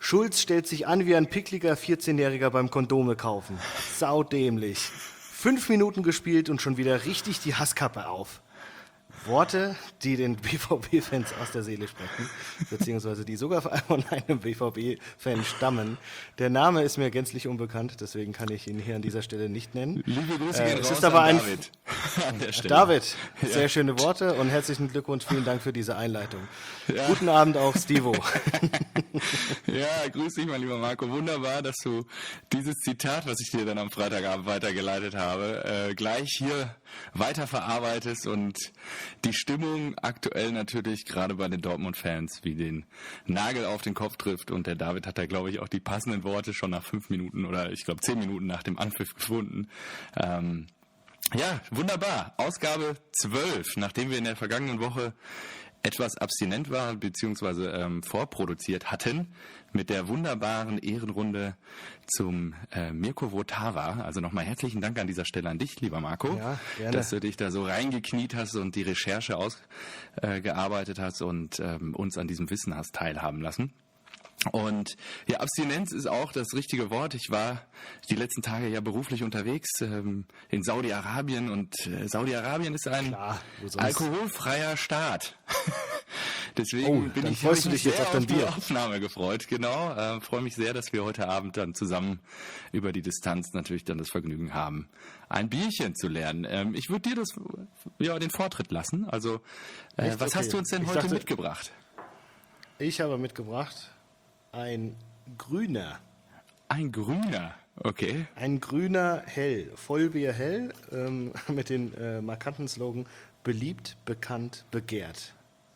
Schulz stellt sich an wie ein pickliger 14-Jähriger beim Kondome kaufen. Saudämlich. 5 Minuten gespielt und schon wieder richtig die Hasskappe auf. Worte, die den BVB-Fans aus der Seele sprechen, beziehungsweise die sogar von einem BVB-Fan stammen. Der Name ist mir gänzlich unbekannt, deswegen kann ich ihn hier an dieser Stelle nicht nennen. Liebe Grüße gehen raus ist aber an ein David. An der Stelle. David, sehr schöne Worte und herzlichen Glückwunsch, vielen Dank für diese Einleitung. Ja. Guten Abend auch, Stivo. Ja, grüß dich, mein lieber Marco. Wunderbar, dass du dieses Zitat, was ich dir dann am Freitagabend weitergeleitet habe, gleich hier weiterverarbeitest und die Stimmung aktuell natürlich gerade bei den Dortmund-Fans wie den Nagel auf den Kopf trifft. Und der David hat da, glaube ich, auch die passenden Worte schon nach 5 Minuten oder ich glaube 10 Minuten nach dem Anpfiff gefunden. Ja, wunderbar. Ausgabe 12, nachdem wir in der vergangenen Woche etwas abstinent waren bzw. vorproduziert hatten mit der wunderbaren Ehrenrunde zum Mirko Votava. Also nochmal herzlichen Dank an dieser Stelle an dich, lieber Marco, ja, gerne. Dass du dich da so reingekniet hast und die Recherche ausgearbeitet hast und uns an diesem Wissen hast teilhaben lassen. Und ja, Abstinenz ist auch das richtige Wort. Ich war die letzten Tage ja beruflich unterwegs in Saudi-Arabien und Saudi-Arabien ist ein alkoholfreier Staat. Deswegen habe ich mich sehr auf die Aufnahme gefreut. Genau, freue mich sehr, dass wir heute Abend dann zusammen über die Distanz natürlich dann das Vergnügen haben, ein Bierchen zu lernen. Ich würde dir den Vortritt lassen. Also, was hast du uns denn heute mitgebracht? Ich habe mitgebracht ein Grüner. Ein Grüner, okay. Ein Grüner Hell, Vollbier Hell, mit dem markanten Slogan beliebt, bekannt, begehrt.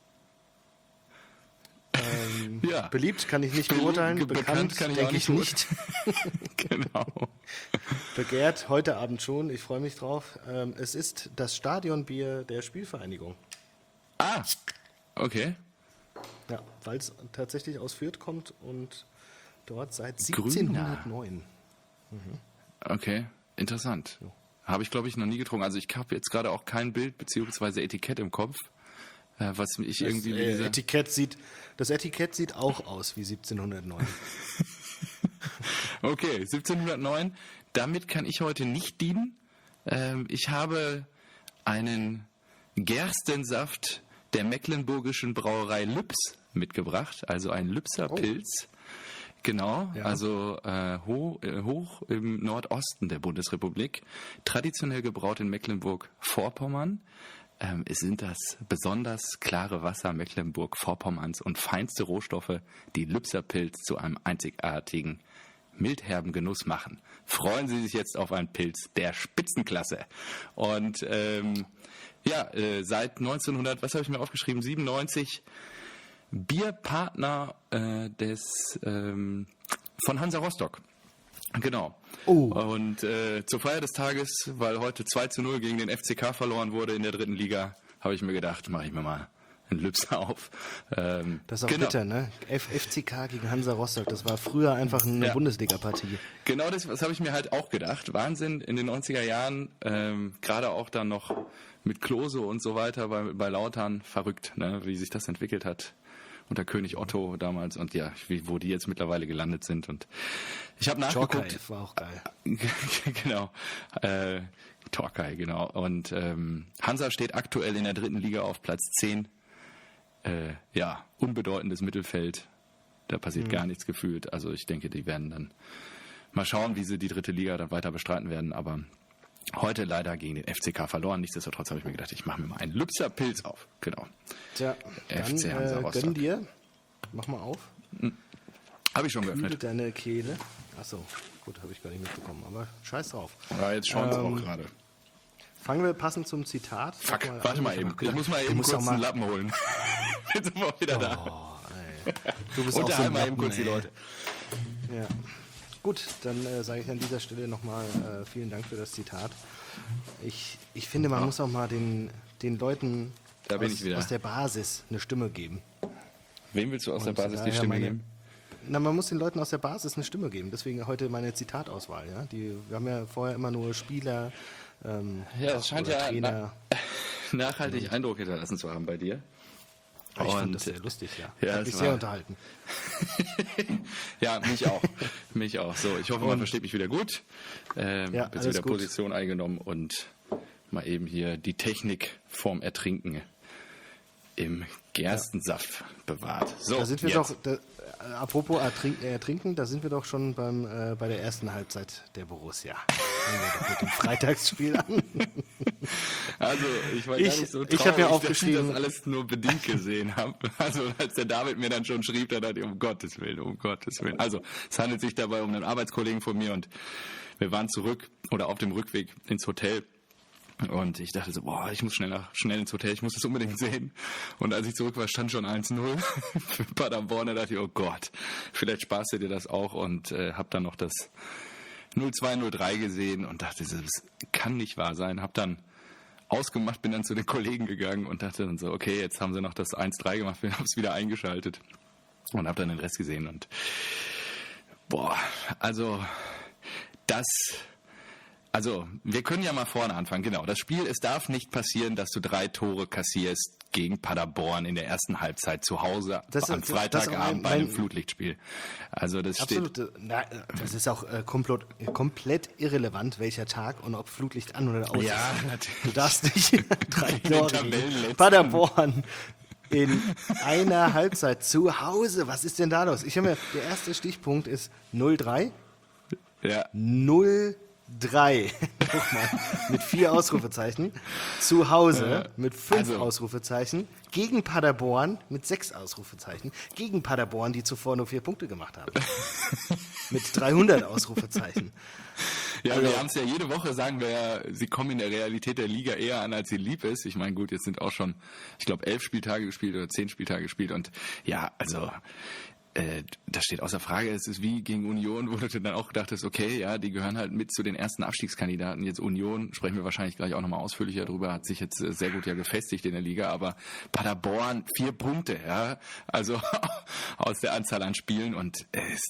Ja. Beliebt kann ich nicht beurteilen, bekannt denke ich nicht. Genau. Begehrt heute Abend schon, ich freue mich drauf. Es ist das Stadionbier der Spielvereinigung. Ah, okay. Ja, weil es tatsächlich aus Fürth kommt und dort seit 1709. Okay, interessant. So. Habe ich, glaube ich, noch nie getrunken. Also ich habe jetzt gerade auch kein Bild bzw. Etikett im Kopf, was ich irgendwie... Das Etikett sieht auch aus wie 1709. Okay, 1709. Damit kann ich heute nicht dienen. Ich habe einen Gerstensaft der mecklenburgischen Brauerei Lübs mitgebracht, also ein Lübser Pilz. Genau, ja. Also hoch im Nordosten der Bundesrepublik, traditionell gebraut in Mecklenburg-Vorpommern. Es sind das besonders klare Wasser Mecklenburg-Vorpommerns und feinste Rohstoffe, die Lübser Pilz zu einem einzigartigen, mildherben Genuss machen. Freuen Sie sich jetzt auf einen Pilz der Spitzenklasse. Und seit 1900, was habe ich mir aufgeschrieben, 97, Bierpartner von Hansa Rostock. Genau. Oh. Und zur Feier des Tages, weil heute 2:0 gegen den FCK verloren wurde in der 3. Liga, habe ich mir gedacht, mache ich mir mal einen Lübser auf. Das ist auch bitter, ne? FCK gegen Hansa Rostock, das war früher einfach eine Bundesliga-Partie. Genau das habe ich mir halt auch gedacht. Wahnsinn, in den 90er Jahren, gerade auch dann noch mit Klose und so weiter bei Lautern, verrückt, ne? Wie sich das entwickelt hat. Unter König Otto damals und ja, wo die jetzt mittlerweile gelandet sind. Und ich habe nachgeguckt. Torkay war auch geil. Genau. Torkay, genau. Und Hansa steht aktuell in der 3. Liga auf Platz 10. Unbedeutendes Mittelfeld. Da passiert gar nichts gefühlt. Also ich denke, die werden dann mal schauen, wie sie die 3. Liga dann weiter bestreiten werden. Aber heute leider gegen den FCK verloren. Nichtsdestotrotz habe ich mir gedacht, ich mache mir mal einen Lübser Pilz auf. Genau. Tja, FC Hansa Rostock. Gönn dir. Mach mal auf. Habe ich schon geöffnet. Kühle deine Kehle. Achso, gut, habe ich gar nicht mitbekommen. Aber scheiß drauf. Ja, jetzt schauen wir auch gerade. Fangen wir passend zum Zitat. Fuck, warte mal eben. Ich muss mal eben kurz einen Lappen holen. Jetzt sind wir wieder da. Du bist auch so ein mal eben kurz die Leute. Ja. Gut, dann sage ich an dieser Stelle nochmal vielen Dank für das Zitat. Ich finde, man muss auch mal den Leuten aus der Basis eine Stimme geben. Wem willst du aus der Basis die Stimme geben? Na, man muss den Leuten aus der Basis eine Stimme geben. Deswegen heute meine Zitatauswahl. Ja? Wir haben ja vorher immer nur Spieler, es scheint ja Trainer. Nachhaltig Eindruck hinterlassen zu haben bei dir. Ich fand das sehr lustig, ja. Hat mich sehr unterhalten. Ja, mich auch. Mich auch. So, ich hoffe, man versteht mich wieder gut. Jetzt wieder gut. Position eingenommen und mal eben hier die Technik vorm Ertrinken im Gerstensaft bewahrt. So, da sind wir jetzt. Apropos Ertrinken, da sind wir doch schon bei der ersten Halbzeit der Borussia. Fangen wir doch mit dem Freitagsspiel an. Also, ich war gar nicht so traurig, ich habe ja aufgeschrieben, dass ich das alles nur bedingt gesehen habe. Also, als der David mir dann schon schrieb, da dachte ich, um Gottes Willen. Also, es handelt sich dabei um einen Arbeitskollegen von mir und wir waren auf dem Rückweg ins Hotel. Und ich dachte so, ich muss schnell ins Hotel, ich muss das unbedingt sehen. Und als ich zurück war, stand schon 1-0 für Paderborn. Da dachte ich, oh Gott, vielleicht sparst du dir das auch. Und habe dann noch das 0-2, 0-3 gesehen und dachte, das kann nicht wahr sein. Habe dann ausgemacht, bin dann zu den Kollegen gegangen und dachte dann so, okay, jetzt haben sie noch das 1-3 gemacht, wir haben es wieder eingeschaltet und habe dann den Rest gesehen. Und Also, wir können ja mal vorne anfangen. Genau, das Spiel, es darf nicht passieren, dass du 3 Tore kassierst gegen Paderborn in der ersten Halbzeit zu Hause am Freitagabend bei einem Flutlichtspiel. Also das absolut, das ist auch komplett irrelevant, welcher Tag und ob Flutlicht an oder aus ist. Ja, natürlich. Du darfst nicht 3 Tore gegen Paderborn in einer Halbzeit zu Hause. Was ist denn da los? Der erste Stichpunkt ist 0-3. Ja. 0-3. Nochmal, mit 4 Ausrufezeichen. Zu Hause mit 5 Ausrufezeichen. Gegen Paderborn mit 6 Ausrufezeichen. Gegen Paderborn, die zuvor nur 4 Punkte gemacht haben. Mit 300 Ausrufezeichen. Ja, wir haben es ja jede Woche, sagen wir ja, sie kommen in der Realität der Liga eher an, als sie lieb ist. Ich meine, gut, jetzt sind auch schon, ich glaube, 11 Spieltage gespielt oder 10 Spieltage gespielt. Und ja, also das steht außer Frage. Es ist wie gegen Union, wo du dann auch dachtest, okay, ja, die gehören halt mit zu den ersten Abstiegskandidaten. Jetzt Union, sprechen wir wahrscheinlich gleich auch nochmal ausführlicher drüber, hat sich jetzt sehr gut ja gefestigt in der Liga, aber Paderborn 4 Punkte, ja, also aus der Anzahl an Spielen und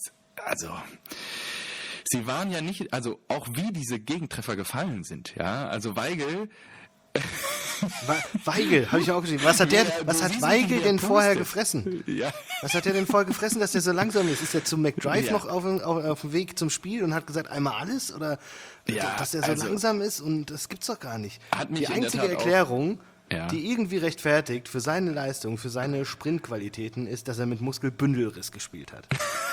sie waren ja nicht, also auch wie diese Gegentreffer gefallen sind, ja, also Weigl, habe ich auch geschrieben. Was hat Weigl denn vorher gefressen? Ja. Was hat er denn vorher gefressen, dass der so langsam ist? Ist er zum McDrive noch auf dem Weg zum Spiel und hat gesagt, einmal alles? Oder dass er so langsam ist? Und das gibt's doch gar nicht. Die einzige Erklärung, die irgendwie rechtfertigt für seine Leistung, für seine Sprintqualitäten, ist, dass er mit Muskelbündelriss gespielt hat.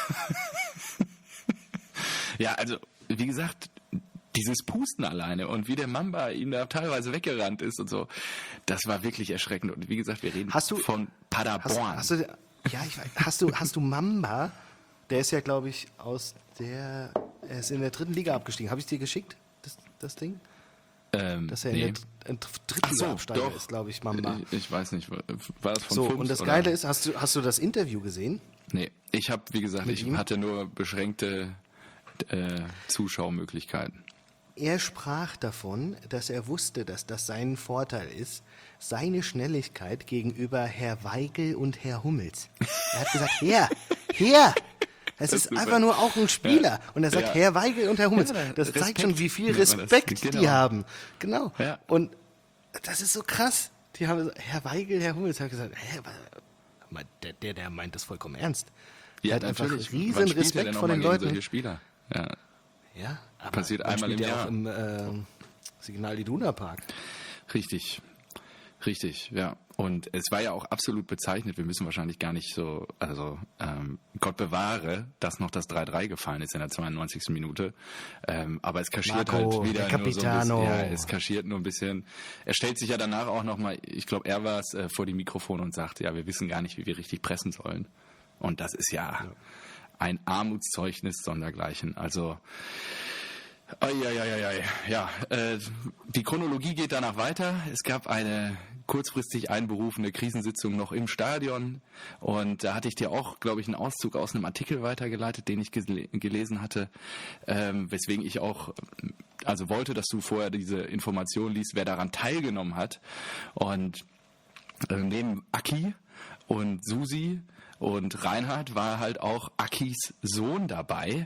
Ja, also, wie gesagt, dieses Pusten alleine und wie der Mamba ihm da teilweise weggerannt ist und so, das war wirklich erschreckend. Und wie gesagt, wir reden von Paderborn. Hast du Mamba? Der ist ja, glaube ich, er ist in der 3. Liga abgestiegen. Habe ich dir geschickt, das Ding? Dass er in der 3. Liga Absteiger ist, glaube ich, Mamba. Ich weiß nicht, war das von so, Fums, und das Geile ist, hast du das Interview gesehen? Nee, ich habe, wie gesagt, hatte nur beschränkte Zuschaumöglichkeiten. Er sprach davon, dass er wusste, dass das sein Vorteil ist, seine Schnelligkeit gegenüber Herr Weigl und Herr Hummels. Er hat gesagt, Herr, es ist einfach nur auch ein Spieler. Ja. Und er sagt, Herr Weigl und Herr Hummels. Das zeigt schon, wie viel Respekt die haben. Genau. Ja. Und das ist so krass. Die haben Herr Weigl, Herr Hummels, hat gesagt, der meint das vollkommen ernst. Ja, hat einfach riesen Respekt vor den Leuten. Solche Spieler? Ja, aber passiert einmal im Jahr. Auch im Signal Iduna Park. Richtig, ja. Und es war ja auch absolut bezeichnet, wir müssen wahrscheinlich gar nicht so, Gott bewahre, dass noch das 3-3 gefallen ist in der 92. Minute. Aber es kaschiert Marco, halt wieder nur so ein bisschen. Ja, es kaschiert nur ein bisschen. Er stellt sich ja danach auch nochmal, ich glaube, er war es, vor die Mikrofon und sagt, ja, wir wissen gar nicht, wie wir richtig pressen sollen. Und das ist ja ein Armutszeugnis sondergleichen. Also, die Chronologie geht danach weiter. Es gab eine kurzfristig einberufene Krisensitzung noch im Stadion und da hatte ich dir auch, glaube ich, einen Auszug aus einem Artikel weitergeleitet, den ich gelesen hatte, weswegen ich auch wollte, dass du vorher diese Information liest, wer daran teilgenommen hat. Und neben Aki und Susi und Reinhard war halt auch Akis Sohn dabei,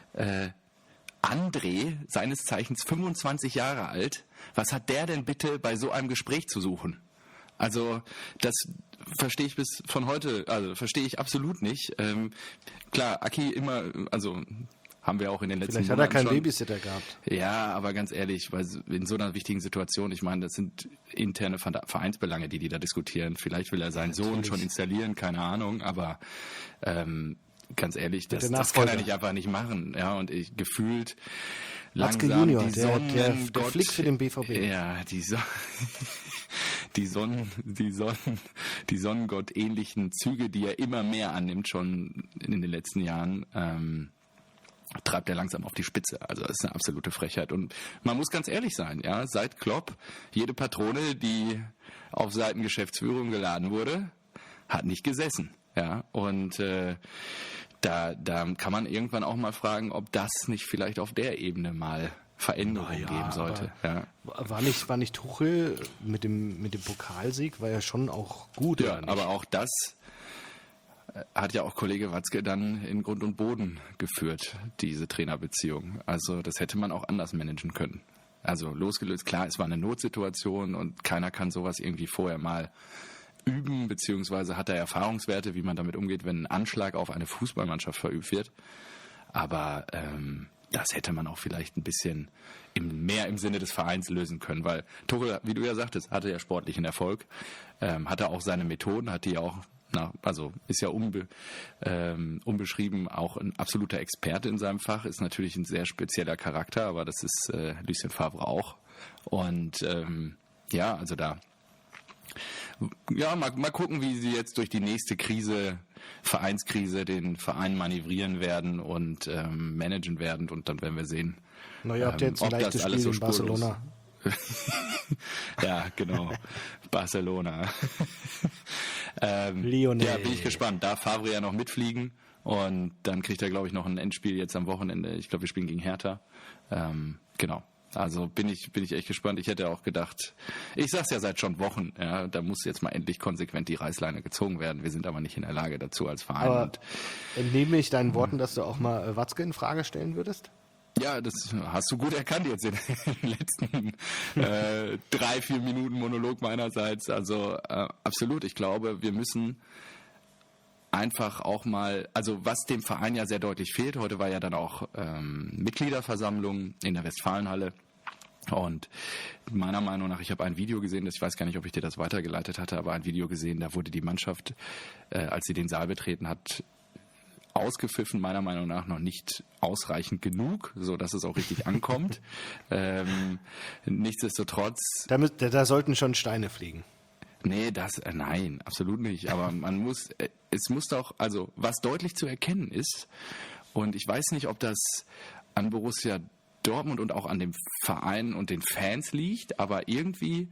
André, seines Zeichens 25 Jahre alt. Was hat der denn bitte bei so einem Gespräch zu suchen? Also das verstehe ich verstehe ich absolut nicht. Klar, Aki immer, also haben wir auch in den letzten Vielleicht hat er Monaten keinen schon. Babysitter gehabt. Ja, aber ganz ehrlich, weil in so einer wichtigen Situation, ich meine, das sind interne Vereinsbelange, die da diskutieren. Vielleicht will er seinen Sohn schon installieren, keine Ahnung, aber ganz ehrlich, das kann er nicht einfach nicht machen. Ja, und gefühlt Watzke langsam Junior, die der Flick für den BVB. Ja, die Sonnengott-ähnlichen Züge, die er immer mehr annimmt, schon in den letzten Jahren, treibt er langsam auf die Spitze. Also das ist eine absolute Frechheit. Und man muss ganz ehrlich sein, ja, seit Klopp, jede Patrone, die auf Seiten Geschäftsführung geladen wurde, hat nicht gesessen. Ja, und da kann man irgendwann auch mal fragen, ob das nicht vielleicht auf der Ebene mal Veränderungen geben sollte. Ja. War nicht Tuchel mit dem Pokalsieg, war ja schon auch gut. Ja, aber auch das hat ja auch Kollege Watzke dann in Grund und Boden geführt, diese Trainerbeziehung. Also das hätte man auch anders managen können. Also losgelöst, klar, es war eine Notsituation und keiner kann sowas irgendwie vorher mal üben, beziehungsweise hat er Erfahrungswerte, wie man damit umgeht, wenn ein Anschlag auf eine Fußballmannschaft verübt wird. Aber das hätte man auch vielleicht ein bisschen mehr im Sinne des Vereins lösen können, weil Tuchel, wie du ja sagtest, hatte ja sportlichen Erfolg, hatte auch seine Methoden, hat die auch ist ja unbeschrieben auch ein absoluter Experte in seinem Fach, ist natürlich ein sehr spezieller Charakter, aber das ist Lucien Favre auch. Und also da mal gucken, wie sie jetzt durch die nächste Vereinskrise, den Verein manövrieren werden und managen werden und dann werden wir sehen, habt ihr jetzt ein leichtes Spiel in Barcelona. Ja, genau. Barcelona. Lionel. Ja, bin ich gespannt. Darf Favre ja noch mitfliegen und dann kriegt er, glaube ich, noch ein Endspiel jetzt am Wochenende. Ich glaube, wir spielen gegen Hertha. Genau. Also bin ich echt gespannt. Ich hätte auch gedacht, ich sag's ja seit schon Wochen, ja, da muss jetzt mal endlich konsequent die Reißleine gezogen werden. Wir sind aber nicht in der Lage dazu als Verein. Aber entnehme ich deinen Worten, dass du auch mal Watzke in Frage stellen würdest? Ja, das hast du gut erkannt jetzt in den letzten 3-4 Minuten Monolog meinerseits. Also absolut, ich glaube, wir müssen einfach auch mal, also was dem Verein ja sehr deutlich fehlt, heute war ja dann auch Mitgliederversammlung in der Westfalenhalle und meiner Meinung nach, ich habe ein Video gesehen, ich weiß gar nicht, ob ich dir das weitergeleitet hatte, aber ein Video gesehen, da wurde die Mannschaft, als sie den Saal betreten hat, ausgepfiffen, meiner Meinung nach noch nicht ausreichend genug, so dass es auch richtig ankommt. Nichtsdestotrotz. Da sollten schon Steine fliegen. Nee, nein, absolut nicht. Aber es muss doch, also was deutlich zu erkennen ist, und ich weiß nicht, ob das an Borussia Dortmund und auch an dem Verein und den Fans liegt, aber irgendwie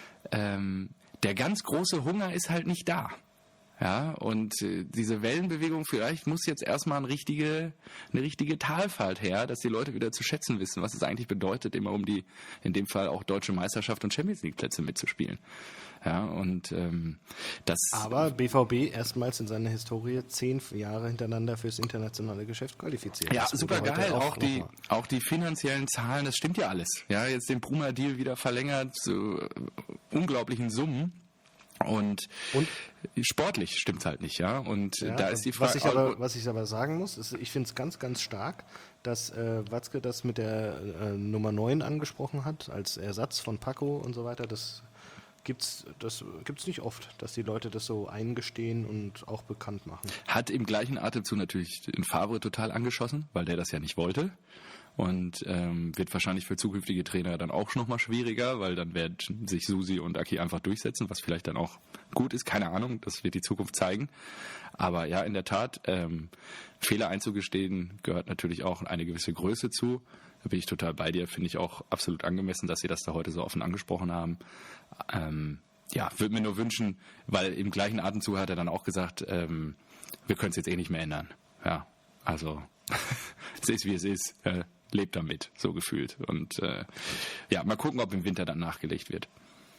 der ganz große Hunger ist halt nicht da. Ja, und diese Wellenbewegung, vielleicht muss jetzt erstmal eine richtige Talfahrt her, dass die Leute wieder zu schätzen wissen, was es eigentlich bedeutet, immer um die, in dem Fall auch Deutsche Meisterschaft und Champions League Plätze mitzuspielen. Ja, und das. Aber BVB erstmals in seiner Historie 10 Jahre hintereinander fürs internationale Geschäft qualifiziert. Ja, super geil. Auch die finanziellen Zahlen, das stimmt ja alles. Ja, jetzt den Bruma-Deal wieder verlängert zu unglaublichen Summen. Und sportlich stimmt's halt nicht, ja. Und ja, da ist die Frage. Was ich aber sagen muss, ist, ich finde es ganz, ganz stark, dass Watzke das mit der Nummer 9 angesprochen hat, als Ersatz von Paco und so weiter. Das gibt's nicht oft, dass die Leute das so eingestehen und auch bekannt machen. Hat im gleichen Atemzug natürlich den Favre total angeschossen, weil der das ja nicht wollte. Und wird wahrscheinlich für zukünftige Trainer dann auch nochmal schwieriger, weil dann werden sich Susi und Aki einfach durchsetzen, was vielleicht dann auch gut ist, keine Ahnung, das wird die Zukunft zeigen. Aber ja, in der Tat, Fehler einzugestehen gehört natürlich auch eine gewisse Größe zu. Da bin ich total bei dir, finde ich auch absolut angemessen, dass Sie das da heute so offen angesprochen haben. Würde mir nur wünschen, weil im gleichen Atemzug hat er dann auch gesagt, wir können es jetzt eh nicht mehr ändern. Ja, also es ist, wie es ist. Lebt damit, so gefühlt. Und mal gucken, ob im Winter dann nachgelegt wird.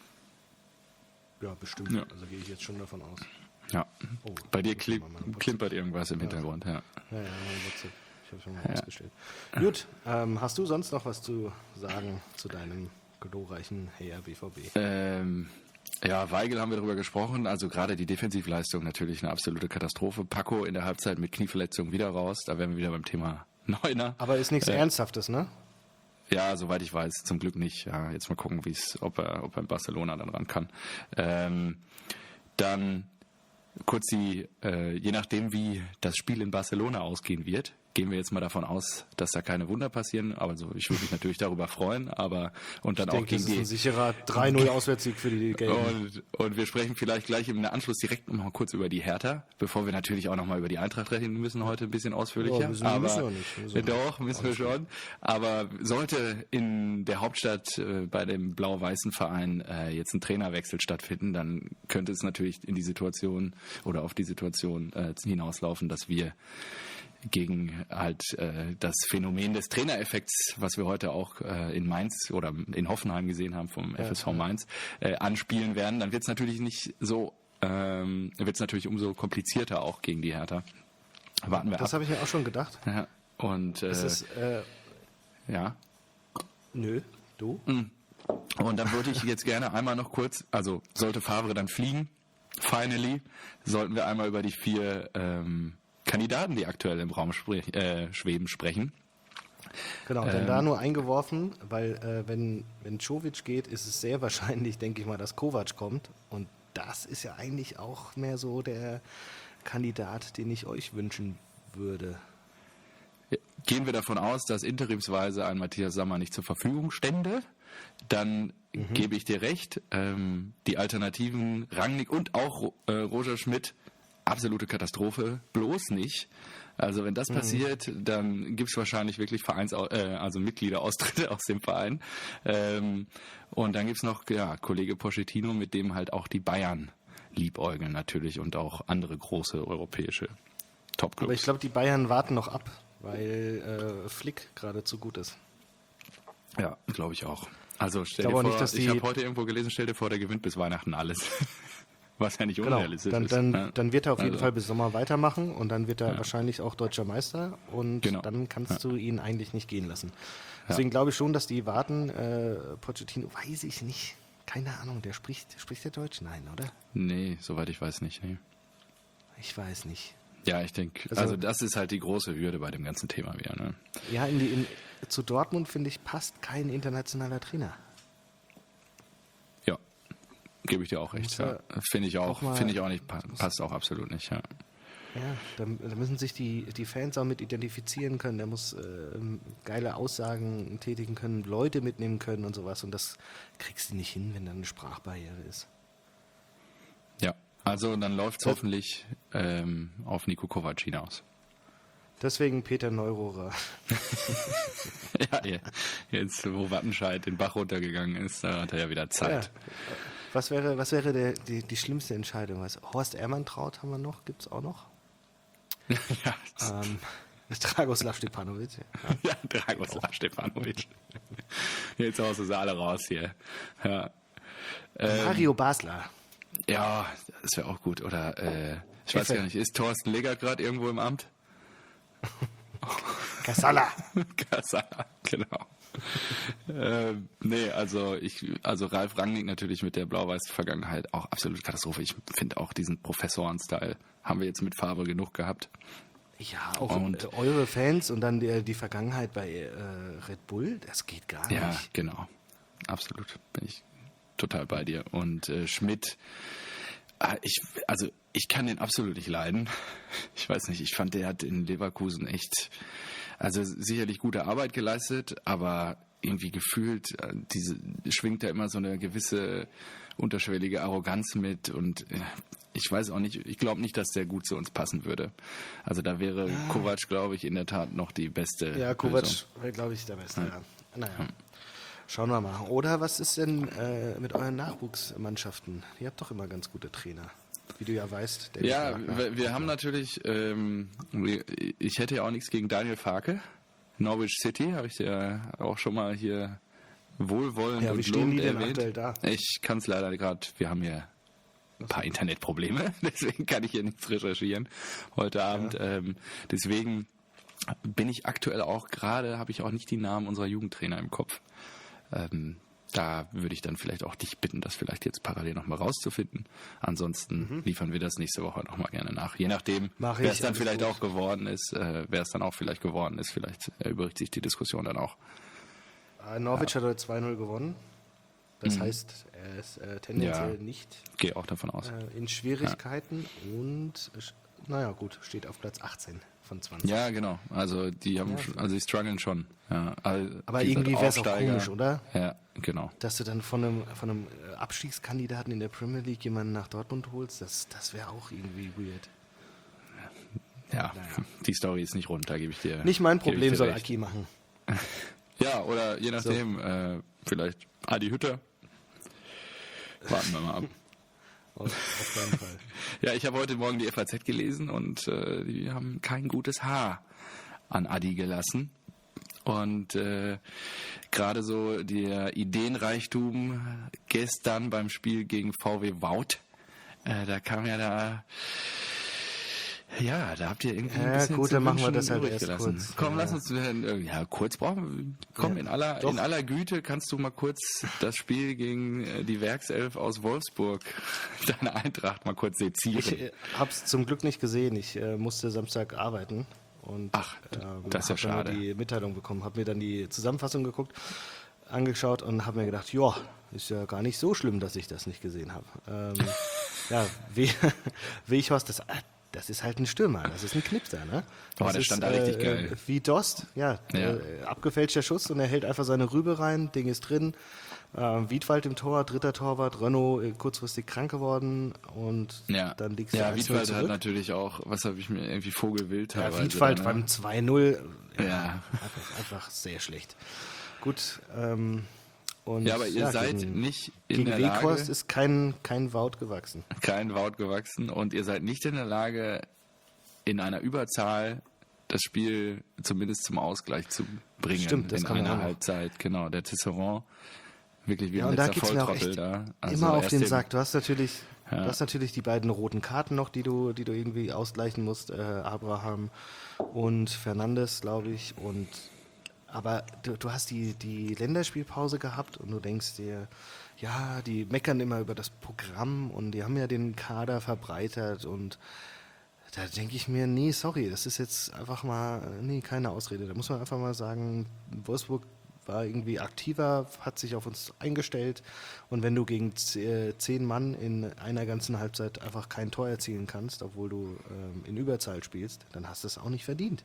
Ja, bestimmt. Ja. Also gehe ich jetzt schon davon aus. Ja. Oh, bei dir klimpert irgendwas im Hintergrund. Ja. Ja, ich habe schon mal ausgestellt. Gut, hast du sonst noch was zu sagen zu deinem glorreichen Herr BVB? Ja, Weigl haben wir darüber gesprochen. Also gerade die Defensivleistung natürlich eine absolute Katastrophe. Paco in der Halbzeit mit Knieverletzung wieder raus. Da wären wir wieder beim Thema Neuner. Aber ist nichts Ernsthaftes, ne? Ja, soweit ich weiß, zum Glück nicht. Ja, jetzt mal gucken, ob er in Barcelona dann ran kann. Dann kurz je nachdem, wie das Spiel in Barcelona ausgehen wird, gehen wir jetzt mal davon aus, dass da keine Wunder passieren. Also ich würde mich natürlich darüber freuen, und dann Ich auch denke, gegen das ist ein sicherer 3-0 Auswärtssieg für die Gelben. Und wir sprechen vielleicht gleich im Anschluss direkt noch mal kurz über die Hertha, bevor wir natürlich auch noch mal über die Eintracht reden müssen heute ein bisschen ausführlicher. Müssen wir schon. Aber sollte in der Hauptstadt bei dem blau-weißen Verein jetzt ein Trainerwechsel stattfinden, dann könnte es natürlich auf die Situation hinauslaufen, dass wir gegen halt das Phänomen des Trainereffekts, was wir heute auch in Mainz oder in Hoffenheim gesehen haben vom FSV Mainz, anspielen werden, dann wird es natürlich umso komplizierter auch gegen die Hertha. Warten wir ab. Das habe ich mir auch schon gedacht. Ja, und ja. Nö, du? Und dann würde ich jetzt gerne einmal noch kurz, also sollte Favre dann fliegen, finally, sollten wir einmal über die 4 Kandidaten, die aktuell im Raum schweben, sprechen. Genau, denn da nur eingeworfen, weil wenn Čović geht, ist es sehr wahrscheinlich, denke ich mal, dass Kovac kommt. Und das ist ja eigentlich auch mehr so der Kandidat, den ich euch wünschen würde. Gehen wir davon aus, dass interimsweise ein Matthias Sammer nicht zur Verfügung stände, dann gebe ich dir recht. Die Alternativen Rangnick und auch Roger Schmidt, absolute Katastrophe, bloß nicht. Also wenn das passiert, dann gibt es wahrscheinlich wirklich Mitgliederaustritte aus dem Verein. Und dann gibt es noch Kollege Pochettino, mit dem halt auch die Bayern liebäugeln natürlich und auch andere große europäische Topclubs. Aber ich glaube, die Bayern warten noch ab, weil Flick gerade zu gut ist. Ja, glaube ich auch. Also stell dir vor, ich habe heute irgendwo gelesen, stell dir vor, der gewinnt bis Weihnachten alles. Was ja nicht unrealistisch ist. Dann wird er auf jeden Fall bis Sommer weitermachen und dann wird er wahrscheinlich auch Deutscher Meister und dann kannst du ihn eigentlich nicht gehen lassen. Deswegen glaube ich schon, dass die warten. Pochettino weiß ich nicht. Keine Ahnung, spricht der Deutsch? Nein, oder? Nee, soweit ich weiß nicht. Nee. Ich weiß nicht. Ja, ich denke, also das ist halt die große Hürde bei dem ganzen Thema wieder. Ne? Ja, zu Dortmund, finde ich, passt kein internationaler Trainer. Gebe ich dir auch recht. Ja. Finde ich auch nicht, passt auch absolut nicht. Ja, da müssen sich die Fans auch mit identifizieren können. Der muss geile Aussagen tätigen können, Leute mitnehmen können und sowas. Und das kriegst du nicht hin, wenn da eine Sprachbarriere ist. Ja, also dann läuft es hoffentlich auf Niko Kovac hinaus. Deswegen Peter Neururer. Ja, jetzt wo Wattenscheid den Bach runtergegangen ist, da hat er ja wieder Zeit. Ja. Was wäre die schlimmste Entscheidung? Horst Ermantraut haben wir noch? Gibt es auch noch? Ja. Dragoslav Stepanovic. Ja, Dragoslav Stepanovic. Jetzt haust du sie alle raus hier. Ja. Mario Basler. Ja, das wäre auch gut. Oder ich weiß gar nicht, ist Thorsten Legger gerade irgendwo im Amt? Casala, genau. Nee, also Ralf Rangnick natürlich mit der blau-weißen Vergangenheit auch absolute Katastrophe. Ich finde auch diesen Professoren-Style haben wir jetzt mit Favre genug gehabt. Ja, auch eure Fans und dann die Vergangenheit bei Red Bull, das geht gar nicht. Ja, genau. Absolut. Bin ich total bei dir. Und Schmidt, ich kann den absolut nicht leiden. Ich weiß nicht, ich fand, der hat in Leverkusen echt, also sicherlich gute Arbeit geleistet, aber irgendwie gefühlt, schwingt da immer so eine gewisse unterschwellige Arroganz mit und ich weiß auch nicht, ich glaube nicht, dass der gut zu uns passen würde. Also da wäre Kovac, glaube ich, in der Tat noch die beste Ja, Kovac wäre, glaube ich, der Beste. Ja. Naja. Schauen wir mal. Oder was ist denn mit euren Nachwuchsmannschaften? Ihr habt doch immer ganz gute Trainer, wie du ja weißt. Wir haben natürlich, ich hätte ja auch nichts gegen Daniel Farke. Norwich City, habe ich dir auch schon mal hier wohlwollend und lobend erwähnt. Da? Ich kann es leider gerade, wir haben hier ein paar Internetprobleme, deswegen kann ich hier nichts recherchieren heute Abend. Ja. Deswegen bin ich aktuell auch gerade, habe ich auch nicht die Namen unserer Jugendtrainer im Kopf. Da würde ich dann vielleicht auch dich bitten, das vielleicht jetzt parallel nochmal rauszufinden. Ansonsten liefern wir das nächste Woche nochmal gerne nach. Je nachdem, wer es dann vielleicht auch geworden ist, vielleicht erübrigt sich die Diskussion dann auch. Norwich hat heute 2-0 gewonnen. Das heißt, er ist tendenziell nicht gehe auch davon aus. In Schwierigkeiten und, naja gut, steht auf Platz 18 von 20. Ja, genau. Also die haben, die strugglen schon. Ja, aber irgendwie wäre es auch komisch, oder? Ja, genau. Dass du dann von einem Abstiegskandidaten in der Premier League jemanden nach Dortmund holst, das wäre auch irgendwie weird. Ja, die Story ist nicht rund, da gebe ich dir. Nicht mein Problem, soll recht. Aki machen. Ja, oder je nachdem, vielleicht Adi Hütter. Warten wir mal ab. Auf keinen Fall. Ja, ich habe heute Morgen die FAZ gelesen und die haben kein gutes Haar an Adi gelassen. Und gerade so der Ideenreichtum gestern beim Spiel gegen VW Wout, da kam da habt ihr irgendwie ein bisschen gut, zu dann machen wir wünschen das halt übrig erst gelassen. kurz. Komm, lass uns, kurz brauchen wir, komm, in aller Güte kannst du mal kurz das Spiel gegen die Werkself aus Wolfsburg, deine Eintracht, mal kurz sezieren. Ich hab's zum Glück nicht gesehen, ich musste Samstag arbeiten und das ist ja schade. die Mitteilung bekommen, habe mir dann die Zusammenfassung angeschaut und habe mir gedacht, ja, ist ja gar nicht so schlimm, dass ich das nicht gesehen habe. Weghorst, das ist halt ein Stürmer, das ist ein Knipser, ne? Der stand da richtig geil. Wie Dost, abgefälschter Schuss und er hält einfach seine Rübe rein, Ding ist drin. Wiedwald im Tor, dritter Torwart, Renault kurzfristig krank geworden und dann liegst du 1-0 Wiedwald zurück. hat natürlich auch, was habe ich mir irgendwie Vogelwild teilweise. Wiedwald beim 2-0, Ja. einfach sehr schlecht. Gut, und ja, aber ihr seid nicht in der gegen Weghorst Lage. ist kein Wout gewachsen. Kein Wout gewachsen und ihr seid nicht in der Lage, in einer Überzahl das Spiel zumindest zum Ausgleich zu bringen. Stimmt, das in kann man einer auch. Halbzeit. Genau, der Tisserand wirklich wie ein Und da letzter geht's mir auch Volltrottel echt da. immer auf erst den Sack. Du hast natürlich die beiden roten Karten noch, die du irgendwie ausgleichen musst. Abraham und Fernandes, glaube ich. Aber du hast die Länderspielpause gehabt und du denkst dir, ja, die meckern immer über das Programm und die haben ja den Kader verbreitert und da denke ich mir, nee, sorry, das ist jetzt einfach mal, keine Ausrede. Da muss man einfach mal sagen, Wolfsburg war irgendwie aktiver, hat sich auf uns eingestellt und wenn du gegen 10 Mann in einer ganzen Halbzeit einfach kein Tor erzielen kannst, obwohl du in Überzahl spielst, dann hast du es auch nicht verdient.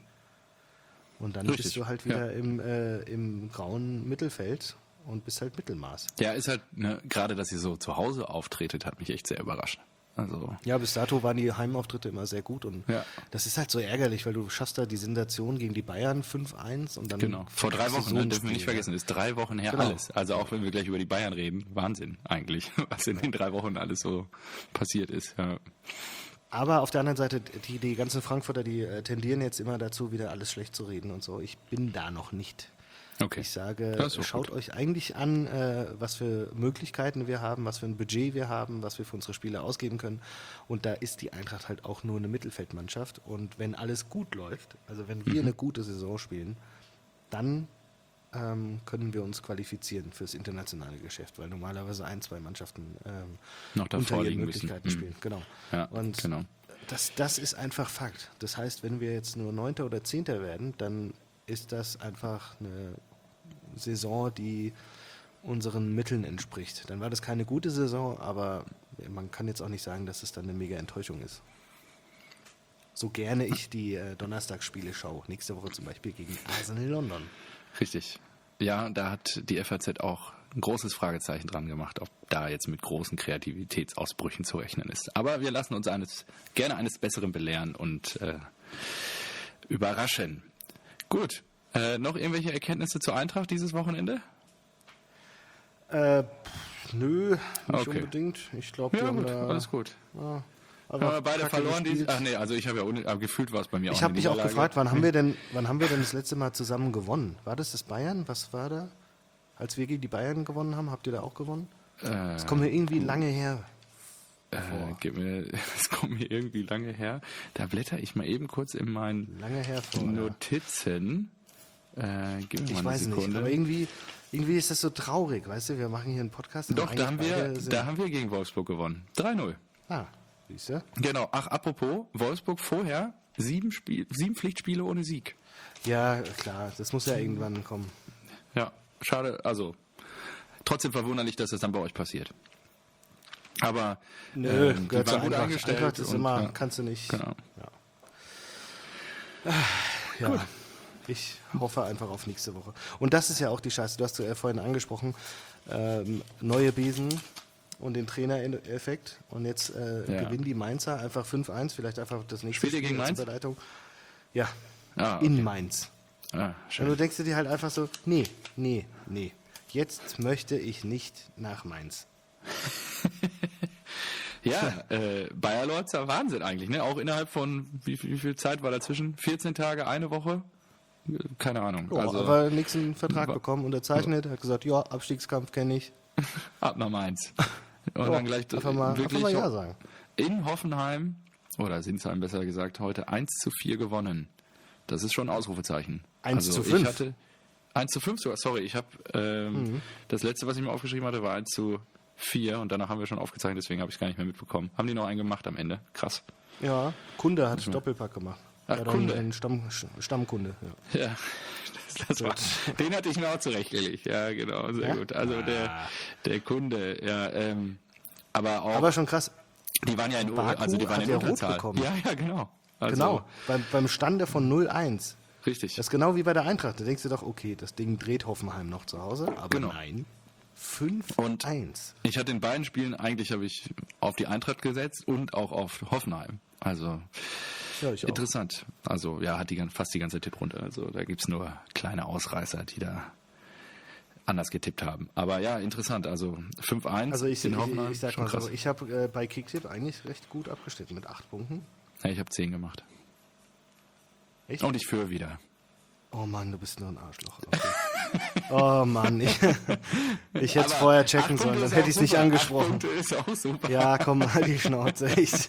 Und dann bist du halt wieder im grauen Mittelfeld und bist halt Mittelmaß. Ja, ist halt, gerade dass ihr so zu Hause auftretet, hat mich echt sehr überrascht. Also Ja, bis dato waren die Heimauftritte immer sehr gut und das ist halt so ärgerlich, weil du schaffst da die Sensation gegen die Bayern 5-1 und dann... Genau, vor 3 Wochen, dürfen wir nicht vergessen, ist 3 Wochen her Genau. alles. Also auch wenn wir gleich über die Bayern reden, Wahnsinn eigentlich, was in den 3 Wochen alles so passiert ist. Ja. Aber auf der anderen Seite, die ganzen Frankfurter, die tendieren jetzt immer dazu, wieder alles schlecht zu reden und so. Ich bin da noch nicht. Okay. Ich sage, Das ist auch schaut gut. euch eigentlich an, was für Möglichkeiten wir haben, was für ein Budget wir haben, was wir für unsere Spieler ausgeben können. Und da ist die Eintracht halt auch nur eine Mittelfeldmannschaft. Und wenn alles gut läuft, also wenn wir eine gute Saison spielen, dann können wir uns qualifizieren fürs internationale Geschäft, weil normalerweise 1-2 Mannschaften Noch davor unter ihren liegen Möglichkeiten müssen. spielen. Genau. Ja, Und genau. das ist einfach Fakt. Das heißt, wenn wir jetzt nur 9. oder 10. werden, dann ist das einfach eine Saison, die unseren Mitteln entspricht. Dann war das keine gute Saison, aber man kann jetzt auch nicht sagen, dass es dann eine mega Enttäuschung ist. So gerne ich die Donnerstagsspiele schaue. Nächste Woche zum Beispiel gegen Arsenal London. Richtig. Ja, da hat die FAZ auch ein großes Fragezeichen dran gemacht, ob da jetzt mit großen Kreativitätsausbrüchen zu rechnen ist. Aber wir lassen uns gerne eines Besseren belehren und überraschen. Gut. Noch irgendwelche Erkenntnisse zur Eintracht dieses Wochenende? Nö, nicht Okay. unbedingt. Ich glaube, Ja, wir haben gut, da alles gut. aber Beide kacke verloren gespielt. Ach nee, also ich habe ja gefühlt war es bei mir auch Ich habe eine mich auch Niederlage. gefragt, wann haben wir denn das letzte Mal zusammen gewonnen? War das Bayern? Was war da? Als wir gegen die Bayern gewonnen haben, habt ihr da auch gewonnen? Das kommt mir irgendwie lange her. Es kommt mir irgendwie lange her. Da blätter ich mal eben kurz in meinen Lange her vor. Ja. Notizen. Gib mir Ich mal eine weiß Sekunde. nicht, aber irgendwie Irgendwie ist das so traurig, weißt du, wir machen hier einen Podcast. und Doch, da eigentlich haben wir gegen Wolfsburg gewonnen. 3-0. Ah, siehst du? Genau. Ach, apropos, Wolfsburg vorher 7 Pflichtspiele ohne Sieg. Ja, klar, das muss ja irgendwann kommen. Ja, schade, also trotzdem verwunderlich, dass das dann bei euch passiert. Aber Nö, die gehört waren zur gut Eintracht. eingestellt. Eintracht ist und, immer, ja, kannst du nicht. genau. Ja. Ja, ich hoffe einfach auf nächste Woche. Und das ist ja auch die Scheiße, du hast vorhin angesprochen, neue Besen und den Trainereffekt. Und jetzt gewinnen die Mainzer einfach 5-1, vielleicht einfach das nächste Spielt ihr gegen Mainz? Überleitung. Ja, Okay. in Mainz. Ah, schön. Und du denkst dir halt einfach so, nee, jetzt möchte ich nicht nach Mainz. Ja, Bayer Lorzer, Wahnsinn eigentlich, ne? Auch innerhalb von, wie viel Zeit war dazwischen? 14 Tage, eine Woche? Keine Ahnung. Ja, Also aber nächsten Vertrag bekommen, unterzeichnet, hat gesagt, ja, Abstiegskampf kenne ich. ab nach Mainz. Und Ja, dann gleich einfach mal ja sagen. in Hoffenheim, oder Sinsheim besser gesagt, heute 1-4 gewonnen. Das ist schon ein Ausrufezeichen. 1-5? Ich hatte 1-5 sogar, sorry, ich habe das letzte, was ich mir aufgeschrieben hatte, war 1-4 und danach haben wir schon aufgezeichnet, deswegen habe ich es gar nicht mehr mitbekommen. Haben die noch einen gemacht am Ende? Krass. Ja, Kunde hat Doppelpack gemacht. Ach, Ja, Kunde. Ein Stammkunde. Ja. Ja, den hatte ich mir auch zurechtgelegt. Ja, genau, sehr Ja? gut. Also der Kunde, ja, aber auch, Aber schon krass. die waren ja in, Baku also die waren hat in ja rot Unterzahl. bekommen. Ja, genau. Also, Genau, beim Stande von 0-1. Richtig. Das ist genau wie bei der Eintracht. Da denkst du doch, okay, das Ding dreht Hoffenheim noch zu Hause. Aber Genau. nein, 5-1. Ich hatte in beiden Spielen, eigentlich habe ich auf die Eintracht gesetzt und auch auf Hoffenheim. Also Ja, ich auch. interessant. Also ja, hat fast die ganze Tipprunde. Also da gibt es nur kleine Ausreißer, die da anders getippt haben. Aber ja, interessant. Also 5-1 Also ich in Hoffenheim. sag schon mal krass. so, ich habe bei Kicktipp eigentlich recht gut abgeschnitten mit 8 Punkten. Ja, ich habe 10 gemacht. Echt? Und ich führe wieder. Oh Mann, du bist nur ein Arschloch. Okay. Oh Mann, ich hätte es Aber vorher checken 8 sollen, Punkte dann ist hätte auch ich es nicht super. 8 angesprochen. Punkte ist auch super. Ja, komm, halt die Schnauze, echt.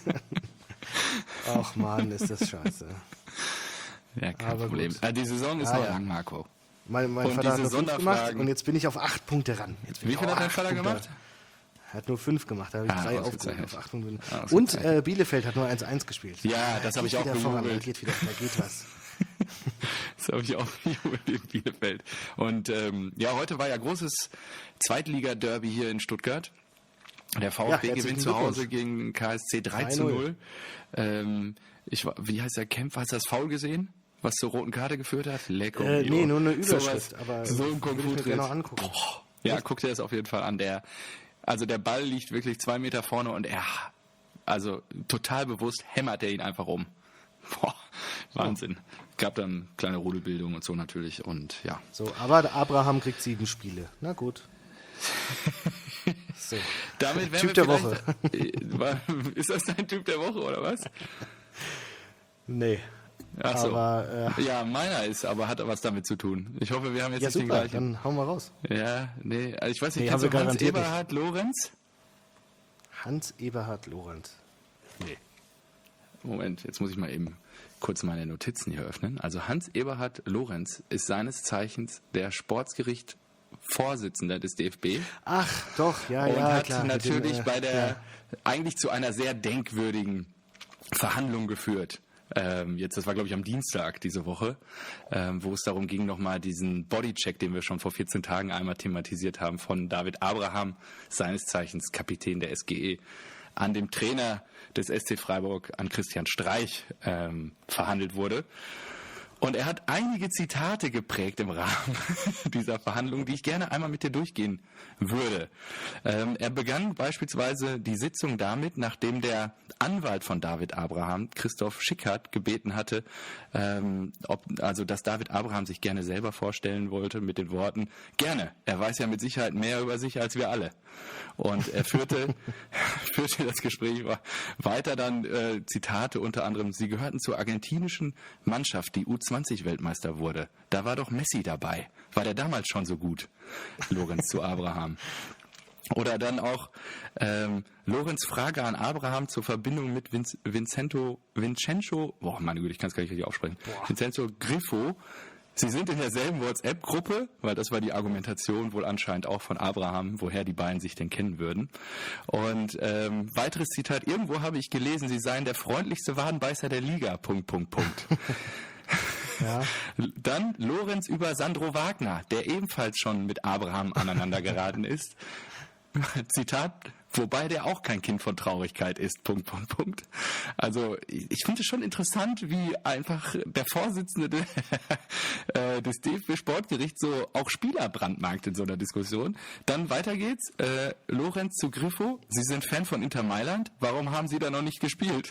Ach Mann, ist das scheiße. Ja, kein Aber Problem. gut. Die Saison ist Ah, noch ja. lang, Marco. Mein Und Vater hat diese nur 5 gemacht Sonderfragen- und jetzt bin ich auf 8 Punkte ran. Jetzt bin Wie ich viel auf hat dein 8 Vater Punkte. gemacht? Er hat nur 5 gemacht, da habe ich 3 aufgehoben ausgezeichnet. auf 8 Punkte. Und Ausgezeichnet. Bielefeld hat nur 1-1 gespielt. Ja, das Da habe ich geht auch wieder voran, da bejubelt. geht was. Das habe ich auch bejubelt in Bielefeld. Und ja, heute war ja großes Zweitliga-Derby hier in Stuttgart. Der VfB herzlichen gewinnt zu Hause Glückwunsch. gegen KSC 3-0. Wie heißt der Kämpfer? Hast du das Foul gesehen? Was zur roten Karte geführt hat? Lecker. Nee, nur eine Überschrift. Aber so ein will ich mir Konfut gerne noch angucken. Ja, guck dir das auf jeden Fall an. Der Ball liegt wirklich 2 Meter vorne und also total bewusst hämmert er ihn einfach um. Boah, Wahnsinn. Gab dann kleine Rudelbildung und so natürlich und ja. So, aber der Abraham kriegt 7 Spiele. Na gut. So. Damit wären Typ der Woche. Ist das dein Typ der Woche oder was? Nee. Ach so. Aber Ja, meiner hat was damit zu tun. Ich hoffe, wir haben jetzt ja, nicht den super, gleichen. dann hauen wir raus. Ja, nee, also ich weiß nicht, Nee, kennst haben du wir Hans garantiert nicht. Eberhard Lorenz? Hans-Eberhard Lorenz. Nee. Moment, jetzt muss ich mal eben kurz meine Notizen hier öffnen. Also Hans-Eberhard Lorenz ist seines Zeichens der Sportsgericht-Vorsitzender des DFB. Ach, doch, ja, Und ja, hat klar. mit natürlich dem, bei der eigentlich zu einer sehr denkwürdigen Verhandlung geführt. Das war glaube ich am Dienstag diese Woche, wo es darum ging, nochmal diesen Bodycheck, den wir schon vor 14 Tagen einmal thematisiert haben, von David Abraham, seines Zeichens Kapitän der SGE, an dem Trainer des SC Freiburg, an Christian Streich, verhandelt wurde. Und er hat einige Zitate geprägt im Rahmen dieser Verhandlung, die ich gerne einmal mit dir durchgehen würde. Er begann beispielsweise die Sitzung damit, nachdem der Anwalt von David Abraham, Christoph Schickhardt, gebeten hatte, dass David Abraham sich gerne selber vorstellen wollte mit den Worten, gerne, er weiß ja mit Sicherheit mehr über sich als wir alle. Und er führte das Gespräch weiter dann, Zitate unter anderem, sie gehörten zur argentinischen Mannschaft, die U20-Weltmeister wurde. Da war doch Messi dabei. War der damals schon so gut? Lorenz zu Abraham. Oder dann auch Lorenz Frage an Abraham zur Verbindung mit Vincenzo, meine Güte, ich kann es gar nicht richtig aussprechen. Vincenzo Griffo, Sie sind in derselben WhatsApp-Gruppe, weil das war die Argumentation wohl anscheinend auch von Abraham, woher die beiden sich denn kennen würden. Und weiteres Zitat, irgendwo habe ich gelesen, sie seien der freundlichste Wadenbeißer der Liga, .. Ja. Dann Lorenz über Sandro Wagner, der ebenfalls schon mit Abraham aneinander geraten ist. Zitat, wobei der auch kein Kind von Traurigkeit ist, .. Also ich finde es schon interessant, wie einfach der Vorsitzende des DFB-Sportgerichts so auch Spieler brandmarkt in so einer Diskussion. Dann weiter geht's, Lorenz zu Griffo, Sie sind Fan von Inter Mailand, warum haben Sie da noch nicht gespielt?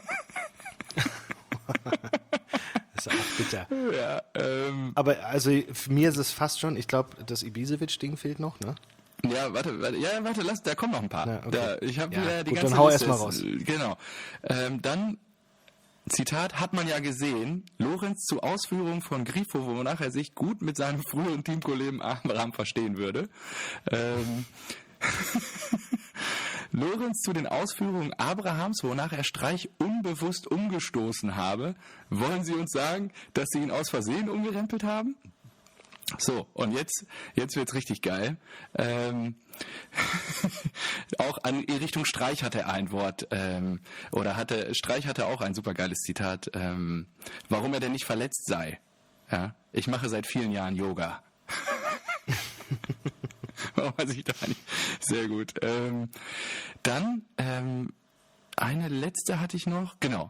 Das ist auch bitter. Ja, Aber also für mir ist es fast schon, ich glaube, das Ibisevic-Ding fehlt noch, ne? Ja, warte, da kommen noch ein paar. Ja, okay. Ich habe Ja, wieder die gut, ganze dann hau Liste. erst mal raus. Genau. Dann, Zitat, hat man ja gesehen, Lorenz zu Ausführungen von Grifo, wonach er sich gut mit seinem früheren Teamkollegen Abraham verstehen würde. Lorenz zu den Ausführungen Abrahams, wonach er Streich unbewusst umgestoßen habe. Wollen Sie uns sagen, dass Sie ihn aus Versehen umgerempelt haben? So, und jetzt wird's richtig geil. Auch in Richtung Streich hatte er ein Wort, Streich hatte auch ein supergeiles Zitat, warum er denn nicht verletzt sei. Ja, ich mache seit vielen Jahren Yoga. Warum weiß ich da nicht? Sehr gut. Dann, eine letzte hatte ich noch, genau.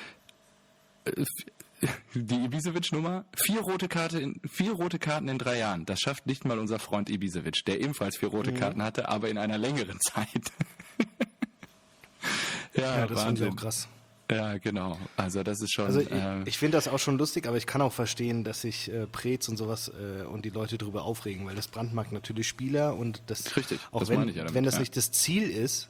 Die Ibisevic-Nummer, 4 rote Karten in 3 Jahren. Das schafft nicht mal unser Freund Ibisevic, der ebenfalls 4 rote Karten hatte, aber in einer längeren Zeit. Ja, das finde ich Wahnsinn. auch krass. Ja, genau. Also das ist schon... Also ich finde das auch schon lustig, aber ich kann auch verstehen, dass sich Preetz und sowas und die Leute darüber aufregen, weil das brandmarkt natürlich Spieler und das, Richtig, auch das wenn, meine ich ja damit, wenn das ja. nicht das Ziel ist,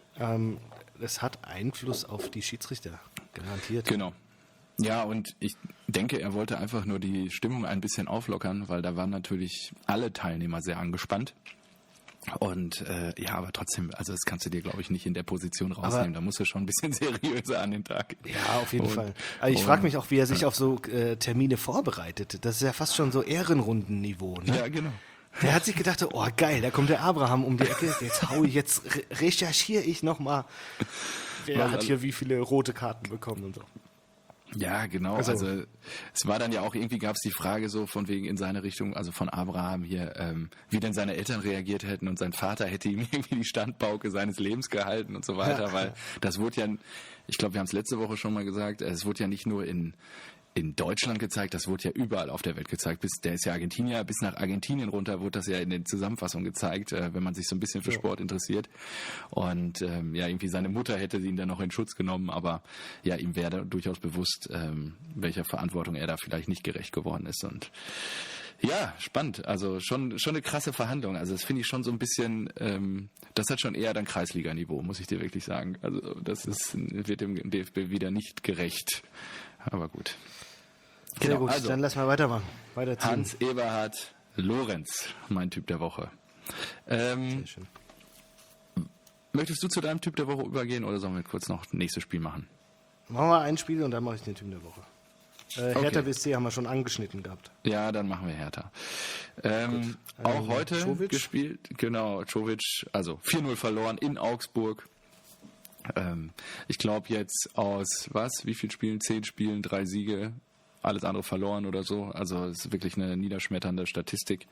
das hat Einfluss auf die Schiedsrichter, garantiert. Genau. Ja, und ich denke, er wollte einfach nur die Stimmung ein bisschen auflockern, weil da waren natürlich alle Teilnehmer sehr angespannt. Und ja, aber trotzdem, also das kannst du dir, glaube ich, nicht in der Position rausnehmen. Aber da musst du schon ein bisschen seriöser an den Tag. Ja, auf jeden Fall. Also ich frage mich auch, wie er sich auf so Termine vorbereitet. Das ist ja fast schon so Ehrenrundenniveau. Ne? Ja, genau. Der hat sich gedacht, oh geil, da kommt der Abraham um die Ecke, jetzt recherchiere ich nochmal, wer hat hier wie viele rote Karten bekommen und so. Ja, genau. Also es war dann ja auch, irgendwie gab es die Frage so von wegen in seine Richtung, also von Abraham hier, wie denn seine Eltern reagiert hätten und sein Vater hätte ihm irgendwie die Standpauke seines Lebens gehalten und so weiter, Ja. weil das wurde ja, ich glaube, wir haben es letzte Woche schon mal gesagt, es wurde ja nicht nur in Deutschland gezeigt, das wurde ja überall auf der Welt gezeigt. Der ist ja Argentinier, bis nach Argentinien runter wurde das ja in den Zusammenfassungen gezeigt, wenn man sich so ein bisschen für Sport interessiert. Und ja, irgendwie seine Mutter hätte ihn dann noch in Schutz genommen, aber ja, ihm wäre durchaus bewusst, welcher Verantwortung er da vielleicht nicht gerecht geworden ist. Und ja, spannend. Also schon eine krasse Verhandlung. Also das finde ich schon so ein bisschen, das hat schon eher dann Kreisliga-Niveau, muss ich dir wirklich sagen. Also das wird dem DFB wieder nicht gerecht. Aber gut. Sehr Genau, gut, also, dann lassen wir weitermachen. Weiterziehen. Hans Eberhard Lorenz, mein Typ der Woche. Sehr schön. Möchtest du zu deinem Typ der Woche übergehen oder sollen wir kurz noch das nächste Spiel machen? Machen wir ein Spiel und dann mache ich den Typ der Woche. Hertha BSC haben wir schon angeschnitten gehabt. Ja, dann machen wir Hertha. Auch heute Čović? gespielt, genau, Čović, also 4-0 verloren in Augsburg. Ich glaube jetzt aus, wie viel Spielen? 10 Spielen, 3 Siege, alles andere verloren oder so. Also es ist wirklich eine niederschmetternde Statistik.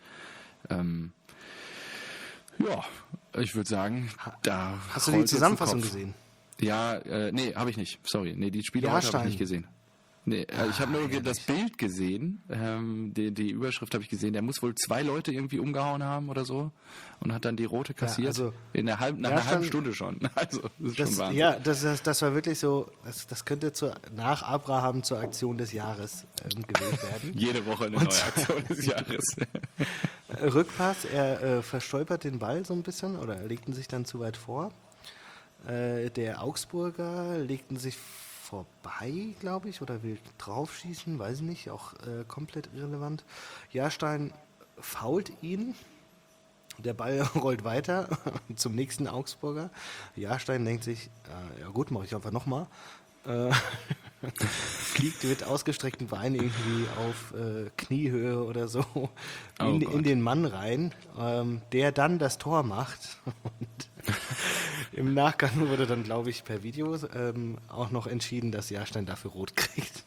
Ja, ich würde sagen, da Hast du die rollt jetzt ein Zusammenfassung Kopf. gesehen? Ja, nee, habe ich nicht. Sorry. Nee, die Spiele heute habe Jahrstein. ich nicht gesehen. Nee, ich habe nur das Bild gesehen, die Überschrift habe ich gesehen, der muss wohl 2 Leute irgendwie umgehauen haben oder so und hat dann die rote kassiert. also nach einer halben Stunde schon. Also, das ist schon Wahnsinn. Ja, das war wirklich so, das könnte nach Abraham zur Aktion des Jahres gewählt werden. Jede Woche eine neue Aktion des Jahres. Rückpass, er verstolpert den Ball so ein bisschen oder legten sich dann zu weit vor. Der Augsburger legten sich vorbei, glaube ich, oder will draufschießen, weiß ich nicht, auch komplett irrelevant. Jahrstein fault ihn, der Ball rollt weiter zum nächsten Augsburger. Jahrstein denkt sich, ja gut, mache ich einfach nochmal. fliegt mit ausgestreckten Beinen irgendwie auf Kniehöhe oder so Gott. in den Mann rein, der dann das Tor macht. Und im Nachgang wurde dann, glaube ich, per Video auch noch entschieden, dass Jahrstein dafür rot kriegt.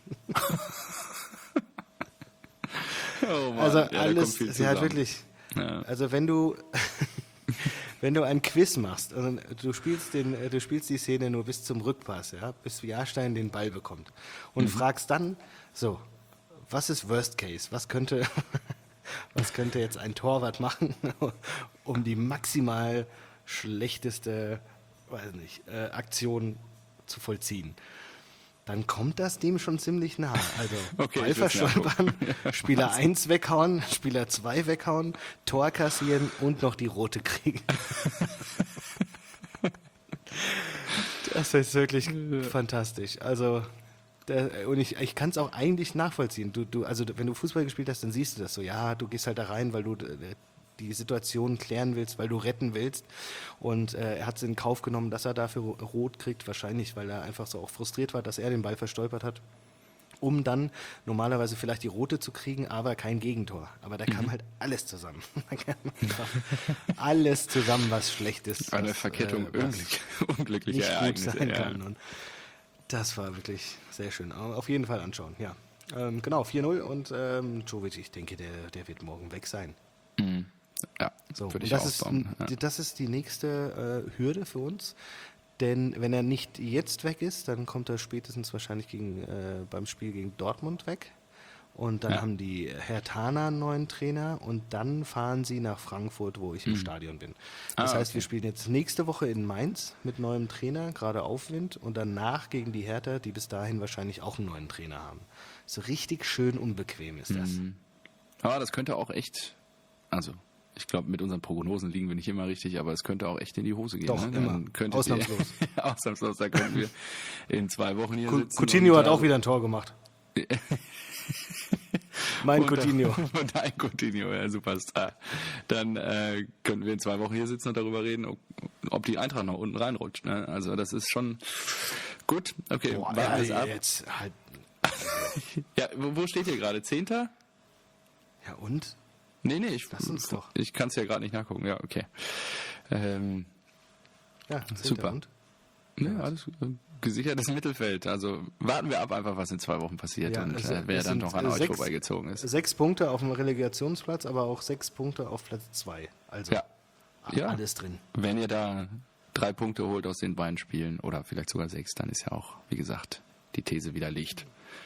Oh Mann. Also ja, da kommt alles, viel sie hat zusammen. wirklich, Ja. also wenn du ein Quiz machst und du spielst die Szene nur bis zum Rückpass, ja, bis Jahrstein den Ball bekommt und fragst dann, so, was ist Worst Case? Was könnte jetzt ein Torwart machen, um die maximal schlechteste, weiß nicht, Aktion zu vollziehen? Dann kommt das dem schon ziemlich nah. Also Okay, Ball ich will's verstolpern, Spieler 1 weghauen, Spieler 2 weghauen, Tor kassieren und noch die rote kriegen. Das ist wirklich fantastisch. Also und ich kann es auch eigentlich nachvollziehen. Also wenn du Fußball gespielt hast, dann siehst du das so. Ja, du gehst halt da rein, weil du die Situation klären willst, weil du retten willst. Und er hat es in Kauf genommen, dass er dafür rot kriegt, wahrscheinlich, weil er einfach so auch frustriert war, dass er den Ball verstolpert hat, um dann normalerweise vielleicht die rote zu kriegen, aber kein Gegentor. Aber da kam halt alles zusammen. Da kam einfach alles zusammen, was schlecht ist. Eine was, Verkettung was unglücklicher nicht gut Ereignisse. sein Ja. kann. Und das war wirklich sehr schön. Aber auf jeden Fall anschauen, ja. Genau, 4-0 und Jovic, ich denke, der wird morgen weg sein. Ja, So, würde und ich das auch ist, sagen. Ja. das ist die nächste Hürde für uns. Denn wenn er nicht jetzt weg ist, dann kommt er spätestens wahrscheinlich beim Spiel gegen Dortmund weg. Und dann haben die Herthaner einen neuen Trainer und dann fahren sie nach Frankfurt, wo ich im Stadion bin. Das heißt, wir spielen jetzt nächste Woche in Mainz mit neuem Trainer, gerade Aufwind, und danach gegen die Hertha, die bis dahin wahrscheinlich auch einen neuen Trainer haben. So richtig schön unbequem ist das. Aber das könnte auch echt, also ich glaube, mit unseren Prognosen liegen wir nicht immer richtig, aber es könnte auch echt in die Hose gehen. Doch, ne? immer. Dann könntet Ausnahmslos. Ihr, ausnahmslos, da könnten wir in 2 Wochen hier sitzen. Coutinho und, hat auch wieder ein Tor gemacht. Mein Coutinho. Und ein Coutinho, ja, Superstar. Dann könnten wir in 2 Wochen hier sitzen und darüber reden, ob die Eintracht noch unten reinrutscht. Ne? Also das ist schon gut. Okay, Boah, warten wir es ab. jetzt halt. Ja, wo steht ihr gerade? 10.? Ja, und? Nee, Lass uns doch. Ich kann es ja gerade nicht nachgucken. Ja, okay. Ja, Super. Und? Ja, alles gut. Gesichertes Mittelfeld. Also warten wir ab einfach, was in 2 Wochen passiert Ja, und es wer dann sind noch an euch 6 vorbeigezogen ist. 6 Punkte auf dem Relegationsplatz, aber auch 6 Punkte auf Platz 2. Also Ja. Ja. alles drin. Wenn ihr da 3 Punkte holt aus den beiden Spielen oder vielleicht sogar 6, dann ist ja auch, wie gesagt, die These widerlegt.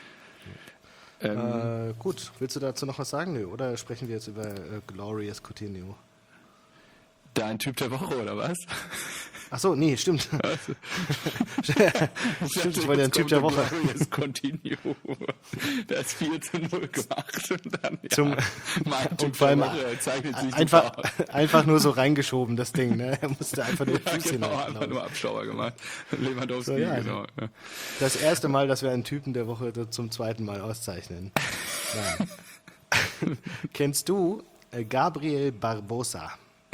Gut, willst du dazu noch was sagen? Nö, oder sprechen wir jetzt über Glorious Coutinho? Dein Typ der Woche, oder was? Ach so, nee, stimmt. Stimmt, ich war der Typ der Woche. Glorious Continue. Das 4-0 gemacht. Und dann, ja, Zum- mein Typ Und vor allem der Woche zeichnet sich einfach, super aus. einfach nur so reingeschoben, das Ding. Ne? Er musste einfach nur Ja, Fuß genau, hinhalten. einfach glaub nur Abschauer gemacht. Lewandowski, So, ja, genau. Ja. ich. Das erste Mal, dass wir einen Typen der Woche zum zweiten Mal auszeichnen. Nein. Kennst du Gabriel Barbosa?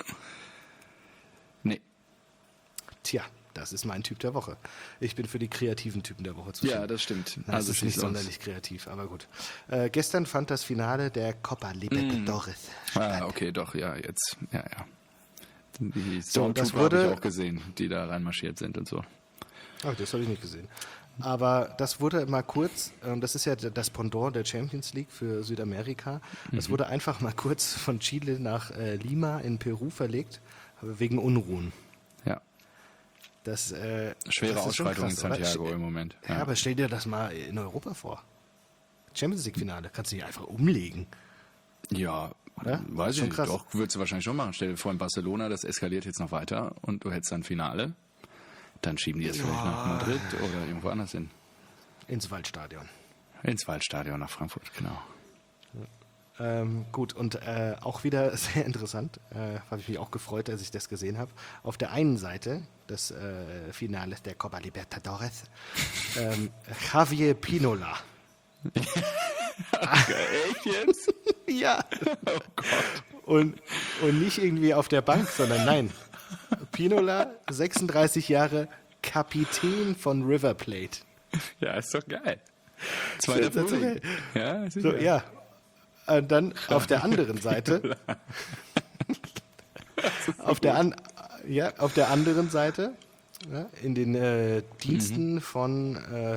Nee. Tja, das ist mein Typ der Woche. Ich bin für die kreativen Typen der Woche zuständig. Ja, das stimmt. Das ist nicht schieß los. sonderlich kreativ, aber gut. Gestern fand das Finale der Copa Libertadores statt. Ah, okay, doch, ja, jetzt, ja. Die So, das Stormtrooper habe wurde- ich auch gesehen, die da reinmarschiert sind und so. Oh, das habe ich nicht gesehen. Aber das wurde mal kurz, das ist ja das Pendant der Champions League für Südamerika, das wurde einfach mal kurz von Chile nach Lima in Peru verlegt, wegen Unruhen. Ja. Das, Schwere das ist schon Ausschreitung in krass, oder? Santiago im Moment. Ja, aber stell dir das mal in Europa vor. Champions League-Finale, kannst du nicht einfach umlegen. Ja, Oder? weiß ich Schon nicht. krass. Doch, würdest du wahrscheinlich schon machen. Stell dir vor, in Barcelona, das eskaliert jetzt noch weiter und du hättest dann Finale. Dann schieben die jetzt vielleicht nach Madrid oder irgendwo anders hin. Ins Waldstadion. Ins Waldstadion nach Frankfurt, genau. Gut, und auch wieder sehr interessant, habe ich mich auch gefreut, als ich das gesehen habe. Auf der einen Seite des Finales der Copa Libertadores, Javier Pinola. Echt jetzt? Ja. Oh Gott. Und nicht irgendwie auf der Bank, sondern nein. Pinola, 36 Jahre, Kapitän von River Plate. Ja, ist doch geil. Zweiter Frühling. Ja, ist So, ja. Und dann auf der anderen Seite, auf der anderen Seite, ja, in den Diensten von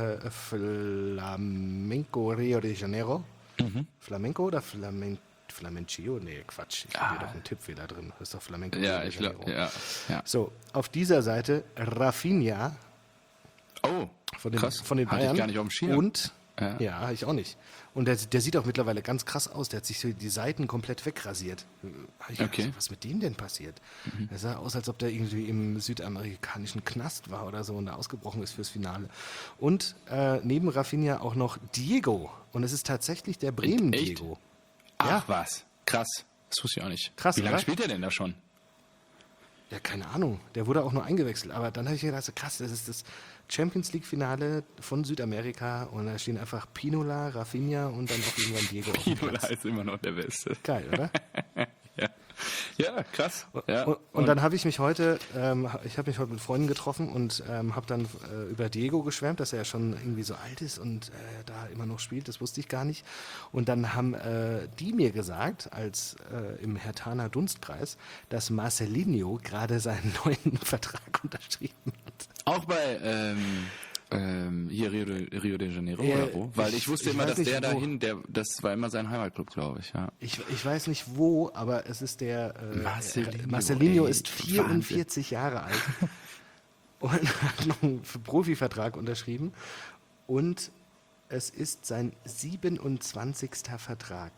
Flamenco Rio de Janeiro. Flamenco oder Flamencio? Nee, Quatsch. Ich habe hier doch einen Tippfehler drin. Das ist doch Flamenco Ja, Rio de ich glaube, Janeiro. ja. So, auf dieser Seite Rafinha Oh, von den krass. Bayern. Hatte ich gar nicht auf dem Schirm. Und, ja, ich auch nicht. Und der sieht auch mittlerweile ganz krass aus. Der hat sich so die Seiten komplett wegrasiert. Ich dachte, Okay. was ist mit dem denn passiert? Er sah aus, als ob der irgendwie im südamerikanischen Knast war oder so und da ausgebrochen ist fürs Finale. Und neben Rafinha auch noch Diego. Und es ist tatsächlich der Bremen-Diego. Ach was, krass. Das wusste ich auch nicht. Krass, Wie lange oder? spielt er denn da schon? Ja, keine Ahnung. Der wurde auch nur eingewechselt. Aber dann habe ich mir gedacht, so krass, das ist das Champions League-Finale von Südamerika. Und da stehen einfach Pinola, Rafinha und dann auch irgendwann Diego auf dem Pinola Platz. ist immer noch der Beste. Geil, oder? Ja, krass. Ja. Und dann habe ich mich heute, mit Freunden getroffen und habe dann über Diego geschwärmt, dass er ja schon irgendwie so alt ist und da immer noch spielt. Das wusste ich gar nicht. Und dann haben die mir gesagt, als im Hertaner Dunstkreis, dass Marcelinho gerade seinen neuen Vertrag unterschrieben hat. Auch bei hier Rio de Janeiro Ja, oder wo? Weil ich wusste ich immer, weiß dass nicht, der wo. dahin, das war immer sein Heimatclub, glaube ich. Ja. Ich weiß nicht wo, aber es ist der Marcelinho, ey, ist 44 Jahre alt und hat noch einen Profivertrag unterschrieben und es ist sein 27. Vertrag.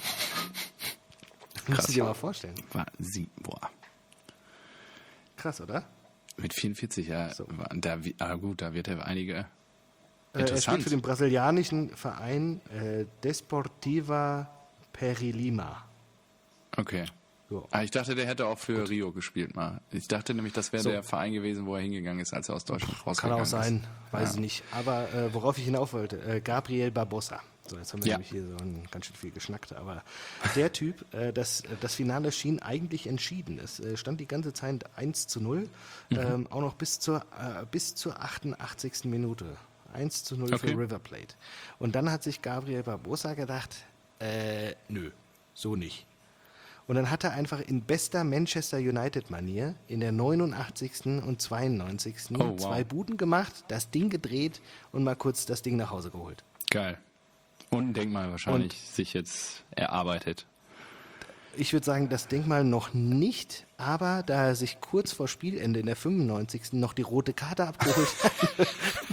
Musst du dir mal vorstellen. Boah. Krass, oder? Mit 44, ja. So. Da wird er einige Er interessant. spielt für den brasilianischen Verein Desportiva Perilima. Okay. So. Ich dachte, der hätte auch für Rio gespielt mal. Ich dachte nämlich, das wäre So. der Verein gewesen, wo er hingegangen ist, als er aus Deutschland Kann rausgegangen auch sein, ist. weiß ich nicht. Aber worauf ich hinauf wollte, Gabriel Barbosa. So, jetzt haben wir Ja. nämlich hier so ganz schön viel geschnackt. Aber der Typ, das Finale schien eigentlich entschieden. Es stand die ganze Zeit 1:0, auch noch bis zur 88. Minute. 1:0 Okay. für River Plate. Und dann hat sich Gabriel Barbosa gedacht, nö, so nicht. Und dann hat er einfach in bester Manchester United-Manier in der 89. und 92. Oh, wow. 2 Buden gemacht, das Ding gedreht und mal kurz das Ding nach Hause geholt. Geil. Und ein Denkmal wahrscheinlich sich jetzt erarbeitet. Ich würde sagen, das Denkmal noch nicht, aber da er sich kurz vor Spielende in der 95. noch die rote Karte abgeholt hat,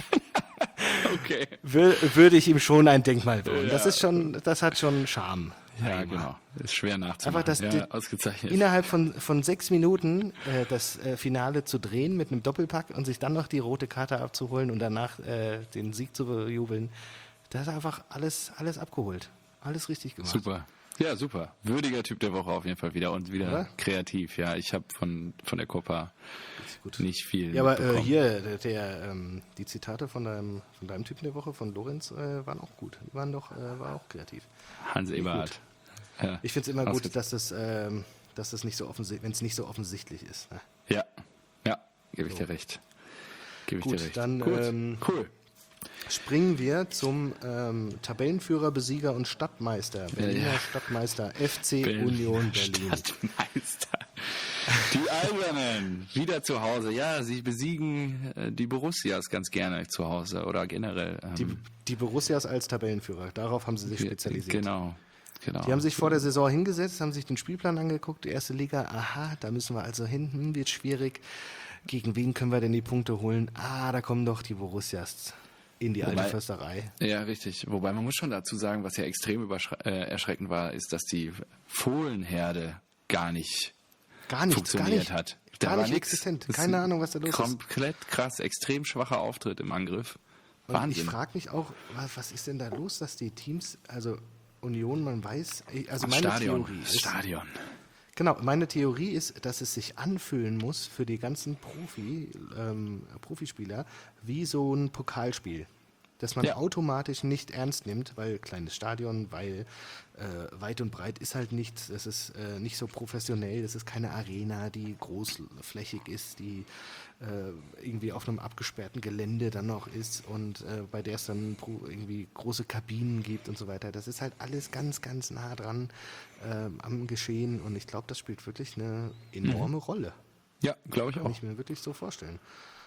Okay. würde ich ihm schon ein Denkmal bauen. Ja. Das hat schon Charme. Ja, genau. Ist schwer nachzumachen. Einfach ausgezeichnet. innerhalb von 6 Minuten das Finale zu drehen mit einem Doppelpack und sich dann noch die rote Karte abzuholen und danach den Sieg zu bejubeln. Da hat er einfach alles abgeholt. Alles richtig gemacht. Super. Ja, super. Würdiger Typ der Woche auf jeden Fall wieder und wieder Oder? kreativ. Ja, ich habe von der Copa Gut. nicht viel Ja, aber mitbekommen. hier, die Zitate von deinem Typen der Woche, von Lorenz, waren auch gut. Die war auch kreativ. Hans Eberhardt. Ja. Ich finde es immer gut, Ausge- dass das nicht so offensichtlich, wenn es nicht so offensichtlich ist. Ne? Ja, gebe ich dir recht. Gut, dann cool. springen wir zum Tabellenführer, Besieger und Stadtmeister. Berliner Ja. Stadtmeister FC Union Berlin. Stadtmeister. Die Eisernen, wieder zu Hause. Ja, sie besiegen die Borussias ganz gerne zu Hause oder generell. Die Borussias als Tabellenführer, darauf haben sie sich spezialisiert. Genau. Die haben sich vor der Saison hingesetzt, haben sich den Spielplan angeguckt, die erste Liga, aha, da müssen wir also hin, wird schwierig. Gegen wen können wir denn die Punkte holen? Da kommen doch die Borussias in die alte Försterei. Ja, richtig. Wobei man muss schon dazu sagen, was ja extrem erschreckend war, ist, dass die Fohlenherde gar nicht funktioniert hat. Da Gar war nicht nix. existent. Das ist Keine Ahnung, was da los ist. Komplett krass, extrem schwacher Auftritt im Angriff. Und Wahnsinn. ich frage mich auch, was ist denn da los, dass die Teams, also Union, man weiß, also Das meine Stadion. Theorie Das ist, Stadion. genau, meine Theorie ist, dass es sich anfühlen muss für die ganzen Profispieler wie so ein Pokalspiel. dass man automatisch nicht ernst nimmt, weil kleines Stadion, weil weit und breit ist halt nichts, es ist nicht so professionell, es ist keine Arena, die großflächig ist, die irgendwie auf einem abgesperrten Gelände dann noch ist und bei der es dann irgendwie große Kabinen gibt und so weiter. Das ist halt alles ganz, ganz nah dran am Geschehen und ich glaube, das spielt wirklich eine enorme Rolle. Ja, glaube ich auch. Kann ich mir wirklich so vorstellen.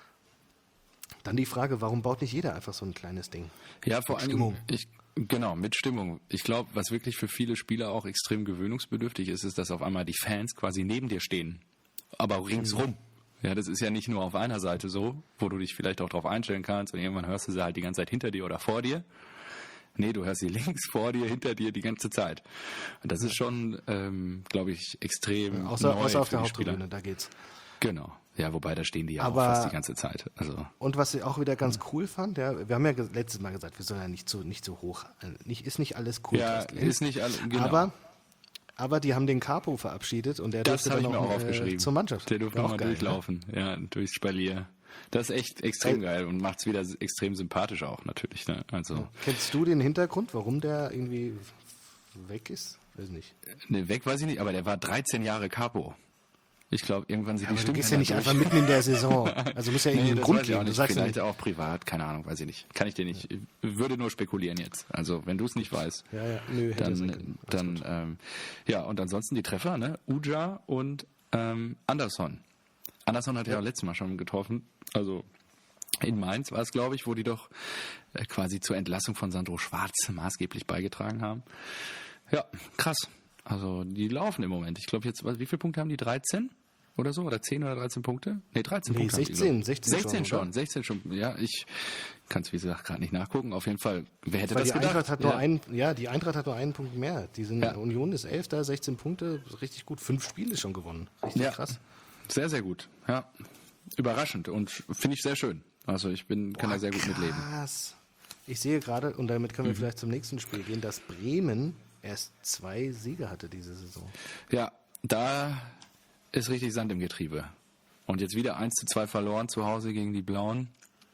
Dann die Frage, warum baut nicht jeder einfach so ein kleines Ding? Ja, vor allem, genau, mit Stimmung. Ich glaube, was wirklich für viele Spieler auch extrem gewöhnungsbedürftig ist, ist, dass auf einmal die Fans quasi neben dir stehen, aber ringsrum. Ja, das ist ja nicht nur auf einer Seite so, wo du dich vielleicht auch drauf einstellen kannst und irgendwann hörst du sie halt die ganze Zeit hinter dir oder vor dir. Nee, du hörst sie links, vor dir, hinter dir die ganze Zeit. Und das ist schon, glaube ich, extrem außer neu auf für der die Spieler. Haupttribüne, da geht's. Genau. Ja, wobei da stehen die ja Aber auch fast die ganze Zeit. Also. Und was ich auch wieder ganz cool fand, ja, wir haben ja letztes Mal gesagt, wir sollen ja nicht so hoch, ist nicht alles cool. Ja, ist nicht alles, genau. Aber die haben den Capo verabschiedet und der das durfte dann auch auch aufgeschrieben. zur Mannschaft. Der durfte nochmal durchlaufen, ne? Ja, durchs Spalier. Das ist echt extrem geil und macht es wieder extrem sympathisch auch natürlich. Ne? Also. Ja. Kennst du den Hintergrund, warum der irgendwie weg ist? Weiß nicht. Ne, weg weiß ich nicht, aber der war 13 Jahre Capo. Ich glaube, irgendwann sind die Du Stimmen gehst ja nicht einfach mitten in der Saison. Also muss ja irgendwie einen Grund geben. Du sagst vielleicht auch privat, keine Ahnung, weiß ich nicht. Kann ich dir nicht. Ich würde nur spekulieren jetzt. Also wenn du es nicht weißt, nö, dann ja, und ansonsten die Treffer, ne? Uja und Anderson. Anderson hat ja auch letztes Mal schon getroffen. Also in Mainz war es, glaube ich, wo die doch quasi zur Entlassung von Sandro Schwarz maßgeblich beigetragen haben. Ja, krass. Also die laufen im Moment. Ich glaube jetzt, wie viele Punkte haben die? 13? Oder so? Oder 10 oder 13 Punkte? Nee, 13 Punkte 16 schon. 16 schon. Ja, ich kann es, wie gesagt, gerade nicht nachgucken. Auf jeden Fall, wer hätte weil das die gedacht? Eintracht hat die Eintracht hat nur einen Punkt mehr. Union ist 11. 16 Punkte, richtig gut. 5 Spiele schon gewonnen. Richtig krass. Sehr, sehr gut. Ja, überraschend und finde ich sehr schön. Also ich kann da sehr gut mitleben. Krass. Ich sehe gerade, und damit können wir vielleicht zum nächsten Spiel gehen, dass Bremen erst 2 Siege hatte diese Saison. Ja, da ist richtig Sand im Getriebe. Und jetzt wieder 1:2 verloren zu Hause gegen die Blauen.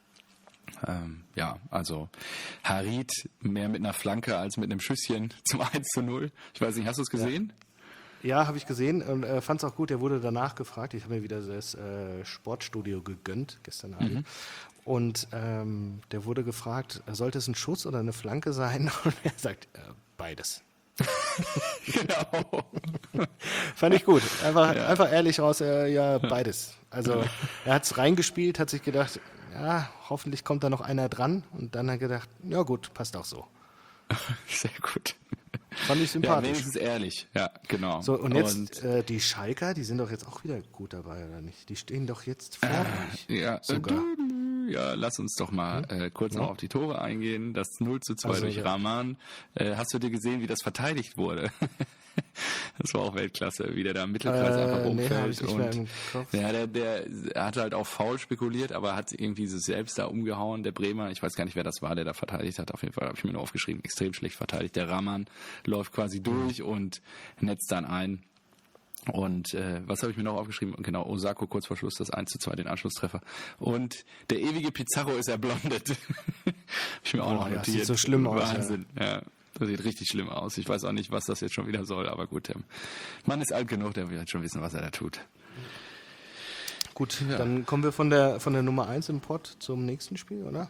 Ja, also Harit mehr mit einer Flanke als mit einem Schüsschen zum 1:0. Ich weiß nicht, hast du es gesehen? Ja, habe ich gesehen und fand es auch gut. Er wurde danach gefragt. Ich habe mir wieder das Sportstudio gegönnt gestern Abend. Und der wurde gefragt, sollte es ein Schuss oder eine Flanke sein? Und er sagt, beides. Genau. Fand ich gut. Einfach ehrlich raus, ja, beides. Also er hat es reingespielt, hat sich gedacht, ja, hoffentlich kommt da noch einer dran. Und dann hat er gedacht, ja gut, passt auch so. Sehr gut. Fand ich sympathisch. Ja, wenigstens ehrlich. Ja, genau. So, und jetzt die Schalker, die sind doch jetzt auch wieder gut dabei, oder nicht? Die stehen doch jetzt vor euch. Ja, sogar. Ja, lass uns doch mal kurz noch auf die Tore eingehen. Das 0:2 durch Rahman. Hast du dir gesehen, wie das verteidigt wurde? Das war auch Weltklasse, wie der da im Mittelkreis einfach umfällt. Der hat halt auch faul spekuliert, aber hat irgendwie sich selbst da umgehauen. Der Bremer, ich weiß gar nicht, wer das war, der da verteidigt hat. Auf jeden Fall habe ich mir nur aufgeschrieben, extrem schlecht verteidigt. Der Rahman läuft quasi durch und netzt dann ein. Und was habe ich mir noch aufgeschrieben? Genau, Osako kurz vor Schluss das 1:2, den Anschlusstreffer. Und der ewige Pizarro ist erblondet. Hab ich mir auch noch notiert. Das sieht so schlimm aus. Wahnsinn, ja. Das sieht richtig schlimm aus. Ich weiß auch nicht, was das jetzt schon wieder soll, aber gut, der Mann ist alt genug, der will halt schon wissen, was er da tut. Gut, dann kommen wir von der Nummer 1 im Pott zum nächsten Spiel, oder?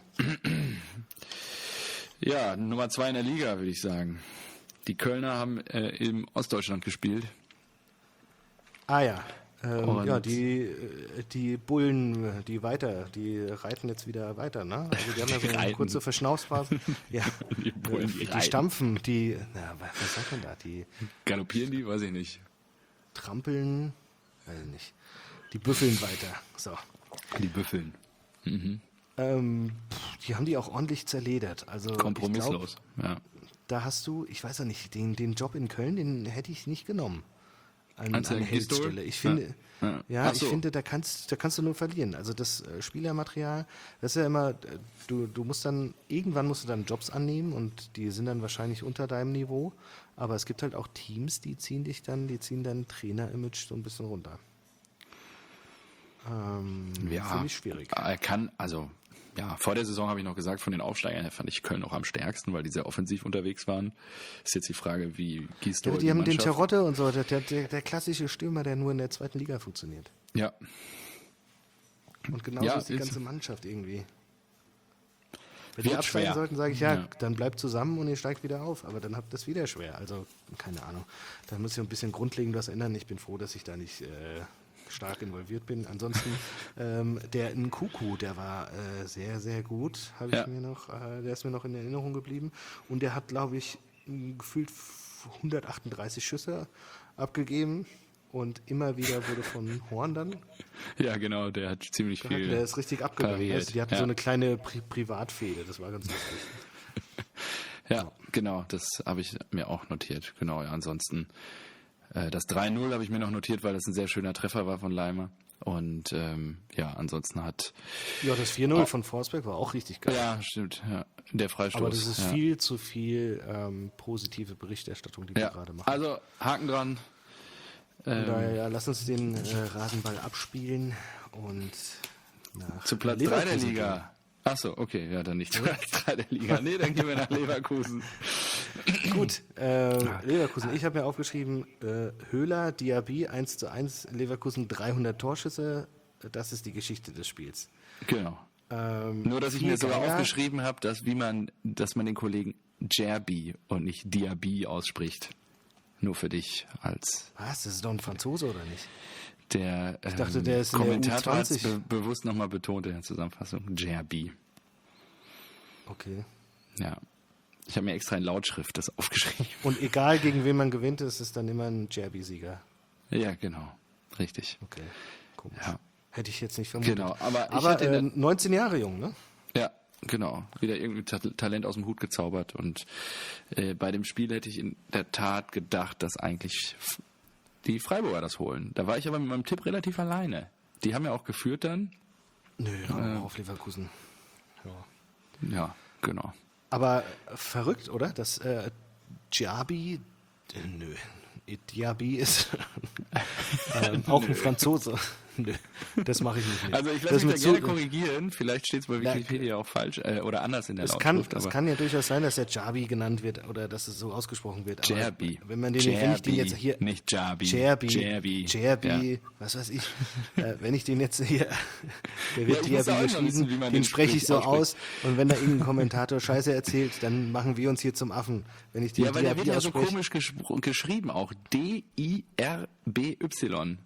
Ja, Nummer 2 in der Liga, würde ich sagen. Die Kölner haben im Ostdeutschland gespielt. Ah ja. Ja, die Bullen, die reiten jetzt wieder weiter, ne? Also die haben ja so eine kurze Verschnaufsphase. Ja, die Bullen, die stampfen, was sagt man da? Die galoppieren die? Weiß ich nicht. Trampeln? Weiß ich nicht. Die büffeln weiter. So. Die büffeln. Die haben die auch ordentlich zerledert. Also kompromisslos, ja. Da hast du, ich weiß ja nicht, den Job in Köln, den hätte ich nicht genommen. An Heldstelle. Ich finde, ich finde, da kannst du nur verlieren. Also das Spielermaterial, das ist ja immer, du musst dann, irgendwann musst du dann Jobs annehmen und die sind dann wahrscheinlich unter deinem Niveau. Aber es gibt halt auch Teams, die ziehen dein Trainer-Image so ein bisschen runter. Finde ich schwierig. Er kann, also ja, vor der Saison habe ich noch gesagt, von den Aufsteigern her fand ich Köln auch am stärksten, weil die sehr offensiv unterwegs waren. Ist jetzt die Frage, wie Gisdol Die haben den Mannschaft... Terodde und so, der klassische Stürmer, der nur in der zweiten Liga funktioniert. Ja, Und genauso Ja, ist die ist- ganze Mannschaft irgendwie. Wenn die Wird absteigen schwer. sollten, sage ich, ja, Ja. dann bleibt zusammen und ihr steigt wieder auf. Aber dann habt ihr es wieder schwer. Also, keine Ahnung. Da muss ich ein bisschen grundlegend was ändern. Ich bin froh, dass ich da nicht stark involviert bin. Ansonsten, der Nkuku, der war sehr, sehr gut. Ja. Der ist mir noch in Erinnerung geblieben. Und der hat, glaube ich, gefühlt 138 Schüsse abgegeben. Und immer wieder wurde von Horn dann ja, genau, der hat ziemlich viel... der ist richtig abgegangen. pariert, Also die hatten ja. so eine kleine Privatfehde, das war ganz lustig. Ja, genau, das habe ich mir auch notiert. Genau, ja, ansonsten das 3-0 habe ich mir noch notiert, weil das ein sehr schöner Treffer war von Leimer. Und ja, ansonsten hat... Ja, das 4-0 von Forsberg war auch richtig geil. Ja, stimmt, ja, der Freistoß. Aber das ist ja. viel zu viel positive Berichterstattung, die wir gerade machen. Also Haken dran. Von daher, ja, lass uns den Rasenball abspielen und nach Zu Platz 3 der Leverkusen Liga. Achso, okay, ja, dann nicht zu Platz 3 der Liga. Nee, dann gehen wir nach Leverkusen. gehen. Gut, Leverkusen. Ich habe mir aufgeschrieben, Höhler, Diaby 1:1, Leverkusen 300 Torschüsse. Das ist die Geschichte des Spiels. Genau. Nur, dass ich viel mir sogar geiler. aufgeschrieben habe, dass man den Kollegen Djerbi und nicht Diaby ausspricht. Nur für dich als Was, das ist doch ein Franzose oder nicht? der dachte, der ist in der Kommentator hat es U20. bewusst nochmal betont in der Zusammenfassung. Djerbi. Okay. Ja. Ich habe mir extra in Lautschrift das aufgeschrieben. Und egal gegen wen man gewinnt, ist es dann immer ein Derby-Sieger. Ja, genau. Richtig. Okay, komisch. Ja. Hätte ich jetzt nicht vermutet. Genau, aber ich Aber hatte in der- 19 Jahre jung, ne? Ja, genau. Wieder irgendwie Talent aus dem Hut gezaubert. Und bei dem Spiel hätte ich in der Tat gedacht, dass eigentlich die Freiburger das holen. Da war ich aber mit meinem Tipp relativ alleine. Die haben ja auch geführt dann. Nö, auf Leverkusen. Ja. Ja, genau. Aber verrückt, oder? Dass Diaby, Diaby ist auch ein Franzose. Nö, das mache ich nicht. Also ich Das lasse mich mit da gerne so- korrigieren. Vielleicht steht es bei Wikipedia auch falsch oder anders in der Es kann, Lautschrift. es aber kann ja durchaus sein, dass der Jabi genannt wird oder dass es so ausgesprochen wird. Aber Djerbi. wenn man den, wenn ich den jetzt hier, Nicht Djerbi. Djerbi, Ja. was weiß ich, wenn ich den jetzt hier, der Ja, wird ich muss Diaby auch noch wissen, geschrieben, wie man den den spreche ich so ausspricht. aus und wenn da irgendein Kommentator Scheiße erzählt, dann machen wir uns hier zum Affen. Wenn ich den Ja, weil der wird Diaby ja so ausspreche. komisch geschrieben auch. D-I-R-B-Y.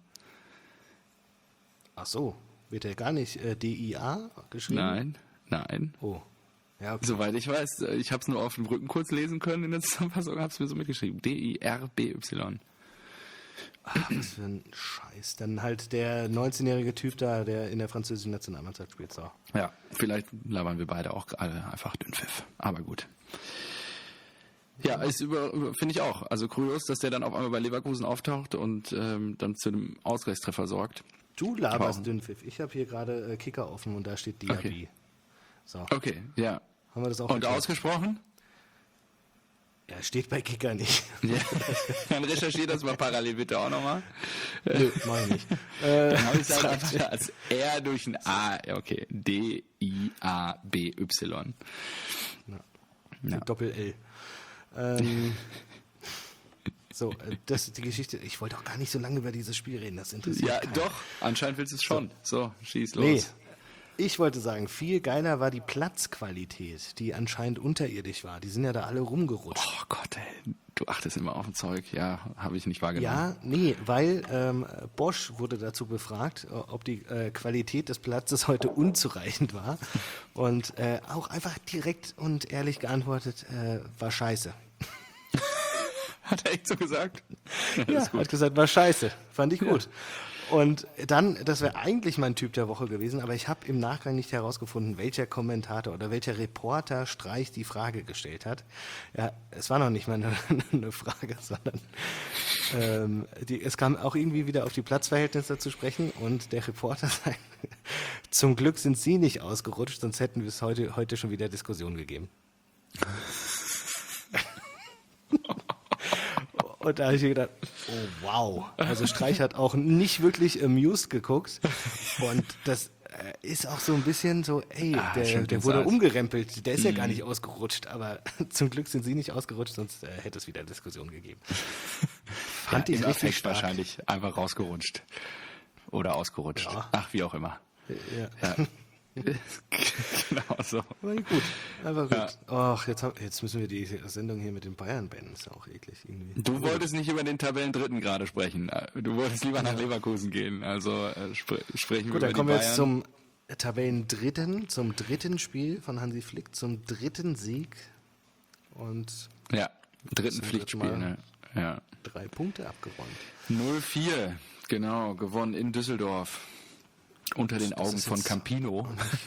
Ach so, wird der gar nicht D-I-A geschrieben? Nein. Oh, ja, okay. Soweit ich weiß, ich habe es nur auf dem Rücken kurz lesen können in der Zusammenfassung, habe es mir so mitgeschrieben. D-I-R-B-Y. Was für ein Scheiß. Dann halt der 19-jährige Typ da, der in der französischen Nationalmannschaft spielt. So. Ja, vielleicht labern wir beide auch gerade einfach Dünnpfiff. Aber gut. Ja, finde ich auch. Also kurios, dass der dann auf einmal bei Leverkusen auftaucht und dann zu einem Ausgleichstreffer sorgt. Du laberst Wow. Dünnpfiff. Ich habe hier gerade Kicker offen und da steht Diaby. Okay. So, Okay, ja. haben wir das auch Und geklärt? ausgesprochen? Ja, steht bei Kicker nicht. Ja. Dann recherchiert das mal parallel bitte auch nochmal. Nö, mach ich nicht. Dann habe ich es halt einfach als R durch ein A. Ja, okay. D-I-A-B-Y. Ja. Doppel-L. So, das ist die Geschichte. Ich wollte auch gar nicht so lange über dieses Spiel reden. Das interessiert Ja, keinen. doch. Anscheinend willst du es schon. So, schieß los. Nee. Ich wollte sagen, viel geiler war die Platzqualität, die anscheinend unterirdisch war. Die sind ja da alle rumgerutscht. Oh Gott, ey. Du achtest immer auf ein Zeug. Ja, habe ich nicht wahrgenommen. Ja, nee, weil Bosch wurde dazu befragt, ob die Qualität des Platzes heute unzureichend war. Und auch einfach direkt und ehrlich geantwortet, war scheiße. Hat er echt so gesagt? Ja, hat gesagt, war scheiße. Fand ich gut. Und dann, das wäre eigentlich mein Typ der Woche gewesen, aber ich habe im Nachgang nicht herausgefunden, welcher Kommentator oder welcher Reporter Streich die Frage gestellt hat. Ja, es war noch nicht mal eine Frage, sondern es kam auch irgendwie wieder auf die Platzverhältnisse zu sprechen und der Reporter sagt, zum Glück sind Sie nicht ausgerutscht, sonst hätten wir es heute schon wieder Diskussionen gegeben. Und da habe ich mir gedacht, oh wow. Also Streich hat auch nicht wirklich amused geguckt. Und das, ist auch so ein bisschen so, ey, stimmt, der das wurde heißt. umgerempelt, der ist ja gar nicht ausgerutscht, aber zum Glück sind sie nicht ausgerutscht, sonst hätte es wieder Diskussionen gegeben. Fand ich im richtig Affekt stark. wahrscheinlich einfach rausgerutscht. Oder ausgerutscht. Ja. Ach, wie auch immer. Ja. Genau so. Aber gut, einfach gut. Ach, jetzt müssen wir die Sendung hier mit den Bayern beenden, ist ja auch eklig irgendwie. Du wolltest nicht über den Tabellendritten gerade sprechen. Du wolltest lieber nach Leverkusen gehen. Also sprechen wir Gut, dann über kommen die wir Bayern. jetzt zum Tabellendritten, zum dritten Spiel von Hansi Flick, zum dritten Sieg und Ja, dritten Zum Pflichtspiel. dritten Mal. Ne? Ja. 3 Punkte abgeräumt. 0-4, genau, gewonnen in Düsseldorf. Unter den Augen ist von jetzt- Campino.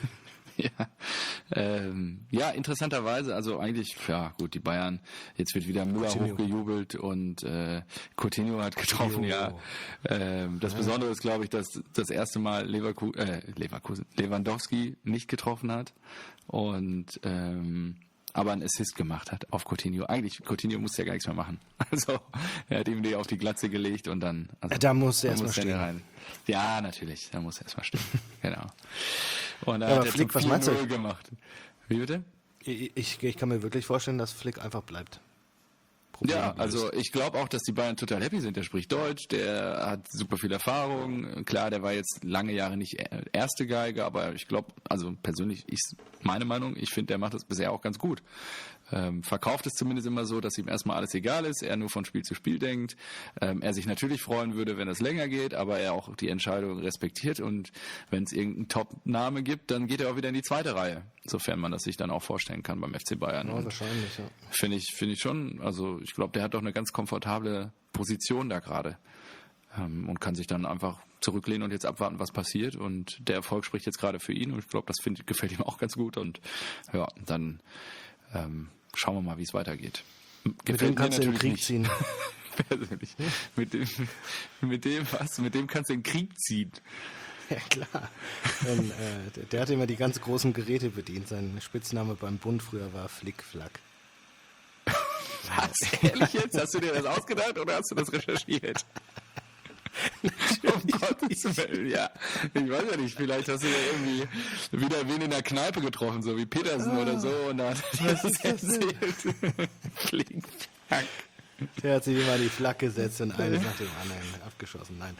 Ja, interessanterweise, also eigentlich, ja gut, die Bayern, jetzt wird wieder Müller Coutinho. hochgejubelt und Coutinho hat getroffen, ja. Das Besondere ist, glaube ich, dass das erste Mal Lewandowski nicht getroffen hat und aber einen Assist gemacht hat auf Coutinho. Eigentlich, Coutinho musste ja gar nichts mehr machen. Also, er hat ihm die auf die Glatze gelegt und dann... Also, Da musste er dann erstmal musste er stehen. rein. Ja, natürlich, da muss er erstmal stehen. Genau. Und da Ja, hat aber er Flick, zum was meinst du? 4-0 gemacht. Wie bitte? Ich kann mir wirklich vorstellen, dass Flick einfach bleibt. Problem Ja, gelöst. also ich glaube auch, dass die Bayern total happy sind. Der spricht Deutsch, der hat super viel Erfahrung. Klar, der war jetzt lange Jahre nicht erste Geige, aber ich glaube, also persönlich, meine Meinung, ich finde, der macht das bisher auch ganz gut. Verkauft es zumindest immer so, dass ihm erstmal alles egal ist, er nur von Spiel zu Spiel denkt. Er sich natürlich freuen würde, wenn es länger geht, aber er auch die Entscheidung respektiert und wenn es irgendeinen Top-Name gibt, dann geht er auch wieder in die zweite Reihe, sofern man das sich dann auch vorstellen kann beim FC Bayern. Ja, Und wahrscheinlich, ja. Finde ich schon, also ich glaube, der hat doch eine ganz komfortable Position da gerade und kann sich dann einfach zurücklehnen und jetzt abwarten, was passiert und der Erfolg spricht jetzt gerade für ihn und ich glaube, das gefällt ihm auch ganz gut und ja, dann schauen wir mal, wie es weitergeht. Mit dem kannst du in den Krieg ziehen. Persönlich. Mit dem kannst du in den Krieg ziehen. Ja, klar. Denn, der hat immer die ganz großen Geräte bedient. Sein Spitzname beim Bund früher war Flickflack. Was? Ehrlich jetzt? Hast du dir das ausgedacht oder hast du das recherchiert? Um Gottes Willen, ja. Ich weiß ja nicht, vielleicht hast du ja irgendwie wieder wen in der Kneipe getroffen, so wie Petersen oder so, und da hat er das erzählt. Flickflack. Der hat sich immer die Flak gesetzt und eines nach dem anderen abgeschossen. Nein.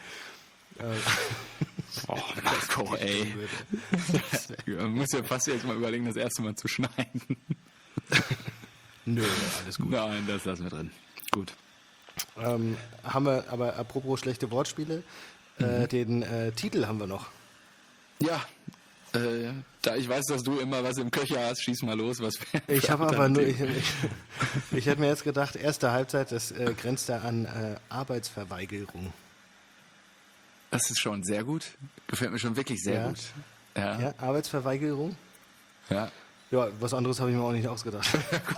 Oh, Marco, ey. Man muss ja fast jetzt mal überlegen, das erste Mal zu schneiden. Nö, alles gut. Nein, das lassen wir drin. Gut. Haben wir, aber apropos schlechte Wortspiele, den Titel haben wir noch. Ja, da ich weiß, dass du immer was im Köcher hast, schieß mal los. Was Ich habe aber nur, ich hätte mir jetzt gedacht, erste Halbzeit, das grenzt da an Arbeitsverweigerung. Das ist schon sehr gut. Gefällt mir schon wirklich sehr Ja. gut. Ja. Ja, Arbeitsverweigerung? Ja. Ja, was anderes habe ich mir auch nicht ausgedacht.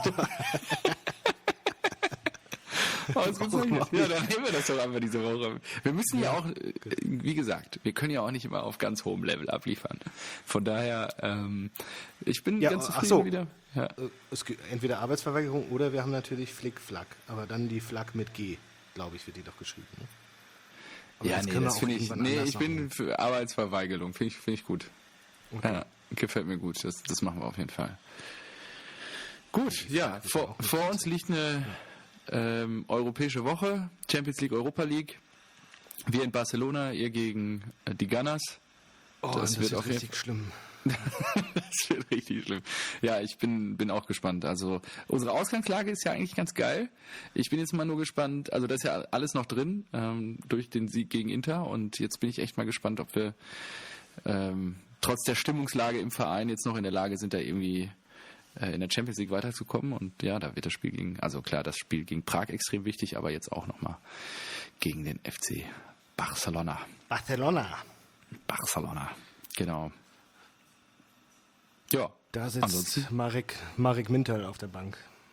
Ausgezeichnet. Ja, dann nehmen wir das doch einfach diese Woche. Wir müssen ja auch, wie gesagt, wir können ja auch nicht immer auf ganz hohem Level abliefern. Von daher, ich bin Ja, ganz ach zufrieden so. wieder. Ja. Es gibt entweder Arbeitsverweigerung oder wir haben natürlich Flick-Flack. Aber dann die Flack mit G, glaube ich, wird die doch geschrieben. Ne? Aber Ja, das nee, können wir das auch finde ich, irgendwann nee, anders ich bin machen. für Arbeitsverweigerung, finde ich gut. Okay. Ja, gefällt mir gut, das machen wir auf jeden Fall. Gut, ja, vor uns liegt eine europäische Woche, Champions League, Europa League. Wir in Barcelona, ihr gegen die Gunners. Oh, das wird auch richtig schlimm. Das wird richtig schlimm. Ja, ich bin auch gespannt. Also unsere Ausgangslage ist ja eigentlich ganz geil. Ich bin jetzt mal nur gespannt, also da ist ja alles noch drin durch den Sieg gegen Inter und jetzt bin ich echt mal gespannt, ob wir trotz der Stimmungslage im Verein jetzt noch in der Lage sind, da irgendwie in der Champions League weiterzukommen. Und ja, da wird das Spiel also klar, das Spiel gegen Prag extrem wichtig, aber jetzt auch nochmal gegen den FC Barcelona. Barcelona, genau. Ja, Da sitzt ansonsten. Marek Mintal auf der Bank.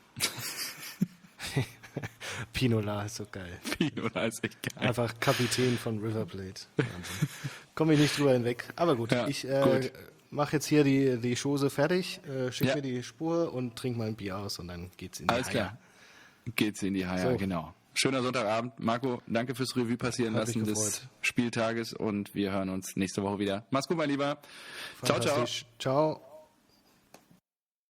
Pinola ist so geil. Pinola ist echt geil. Einfach Kapitän von River Plate. Wahnsinn. Komme ich nicht drüber hinweg. Aber gut, Ja, ich gut. mache jetzt hier die Chose fertig, schick Ja. mir die Spur und trink mal ein Bier aus und dann geht's in die Alles Haie. klar. Geht's in die Haie, So. genau. schöner Sonntagabend. Marco, danke fürs Revue passieren lassen des Spieltages und wir hören uns nächste Woche wieder. Mach's gut, mein Lieber. Ciao, ciao. Ciao.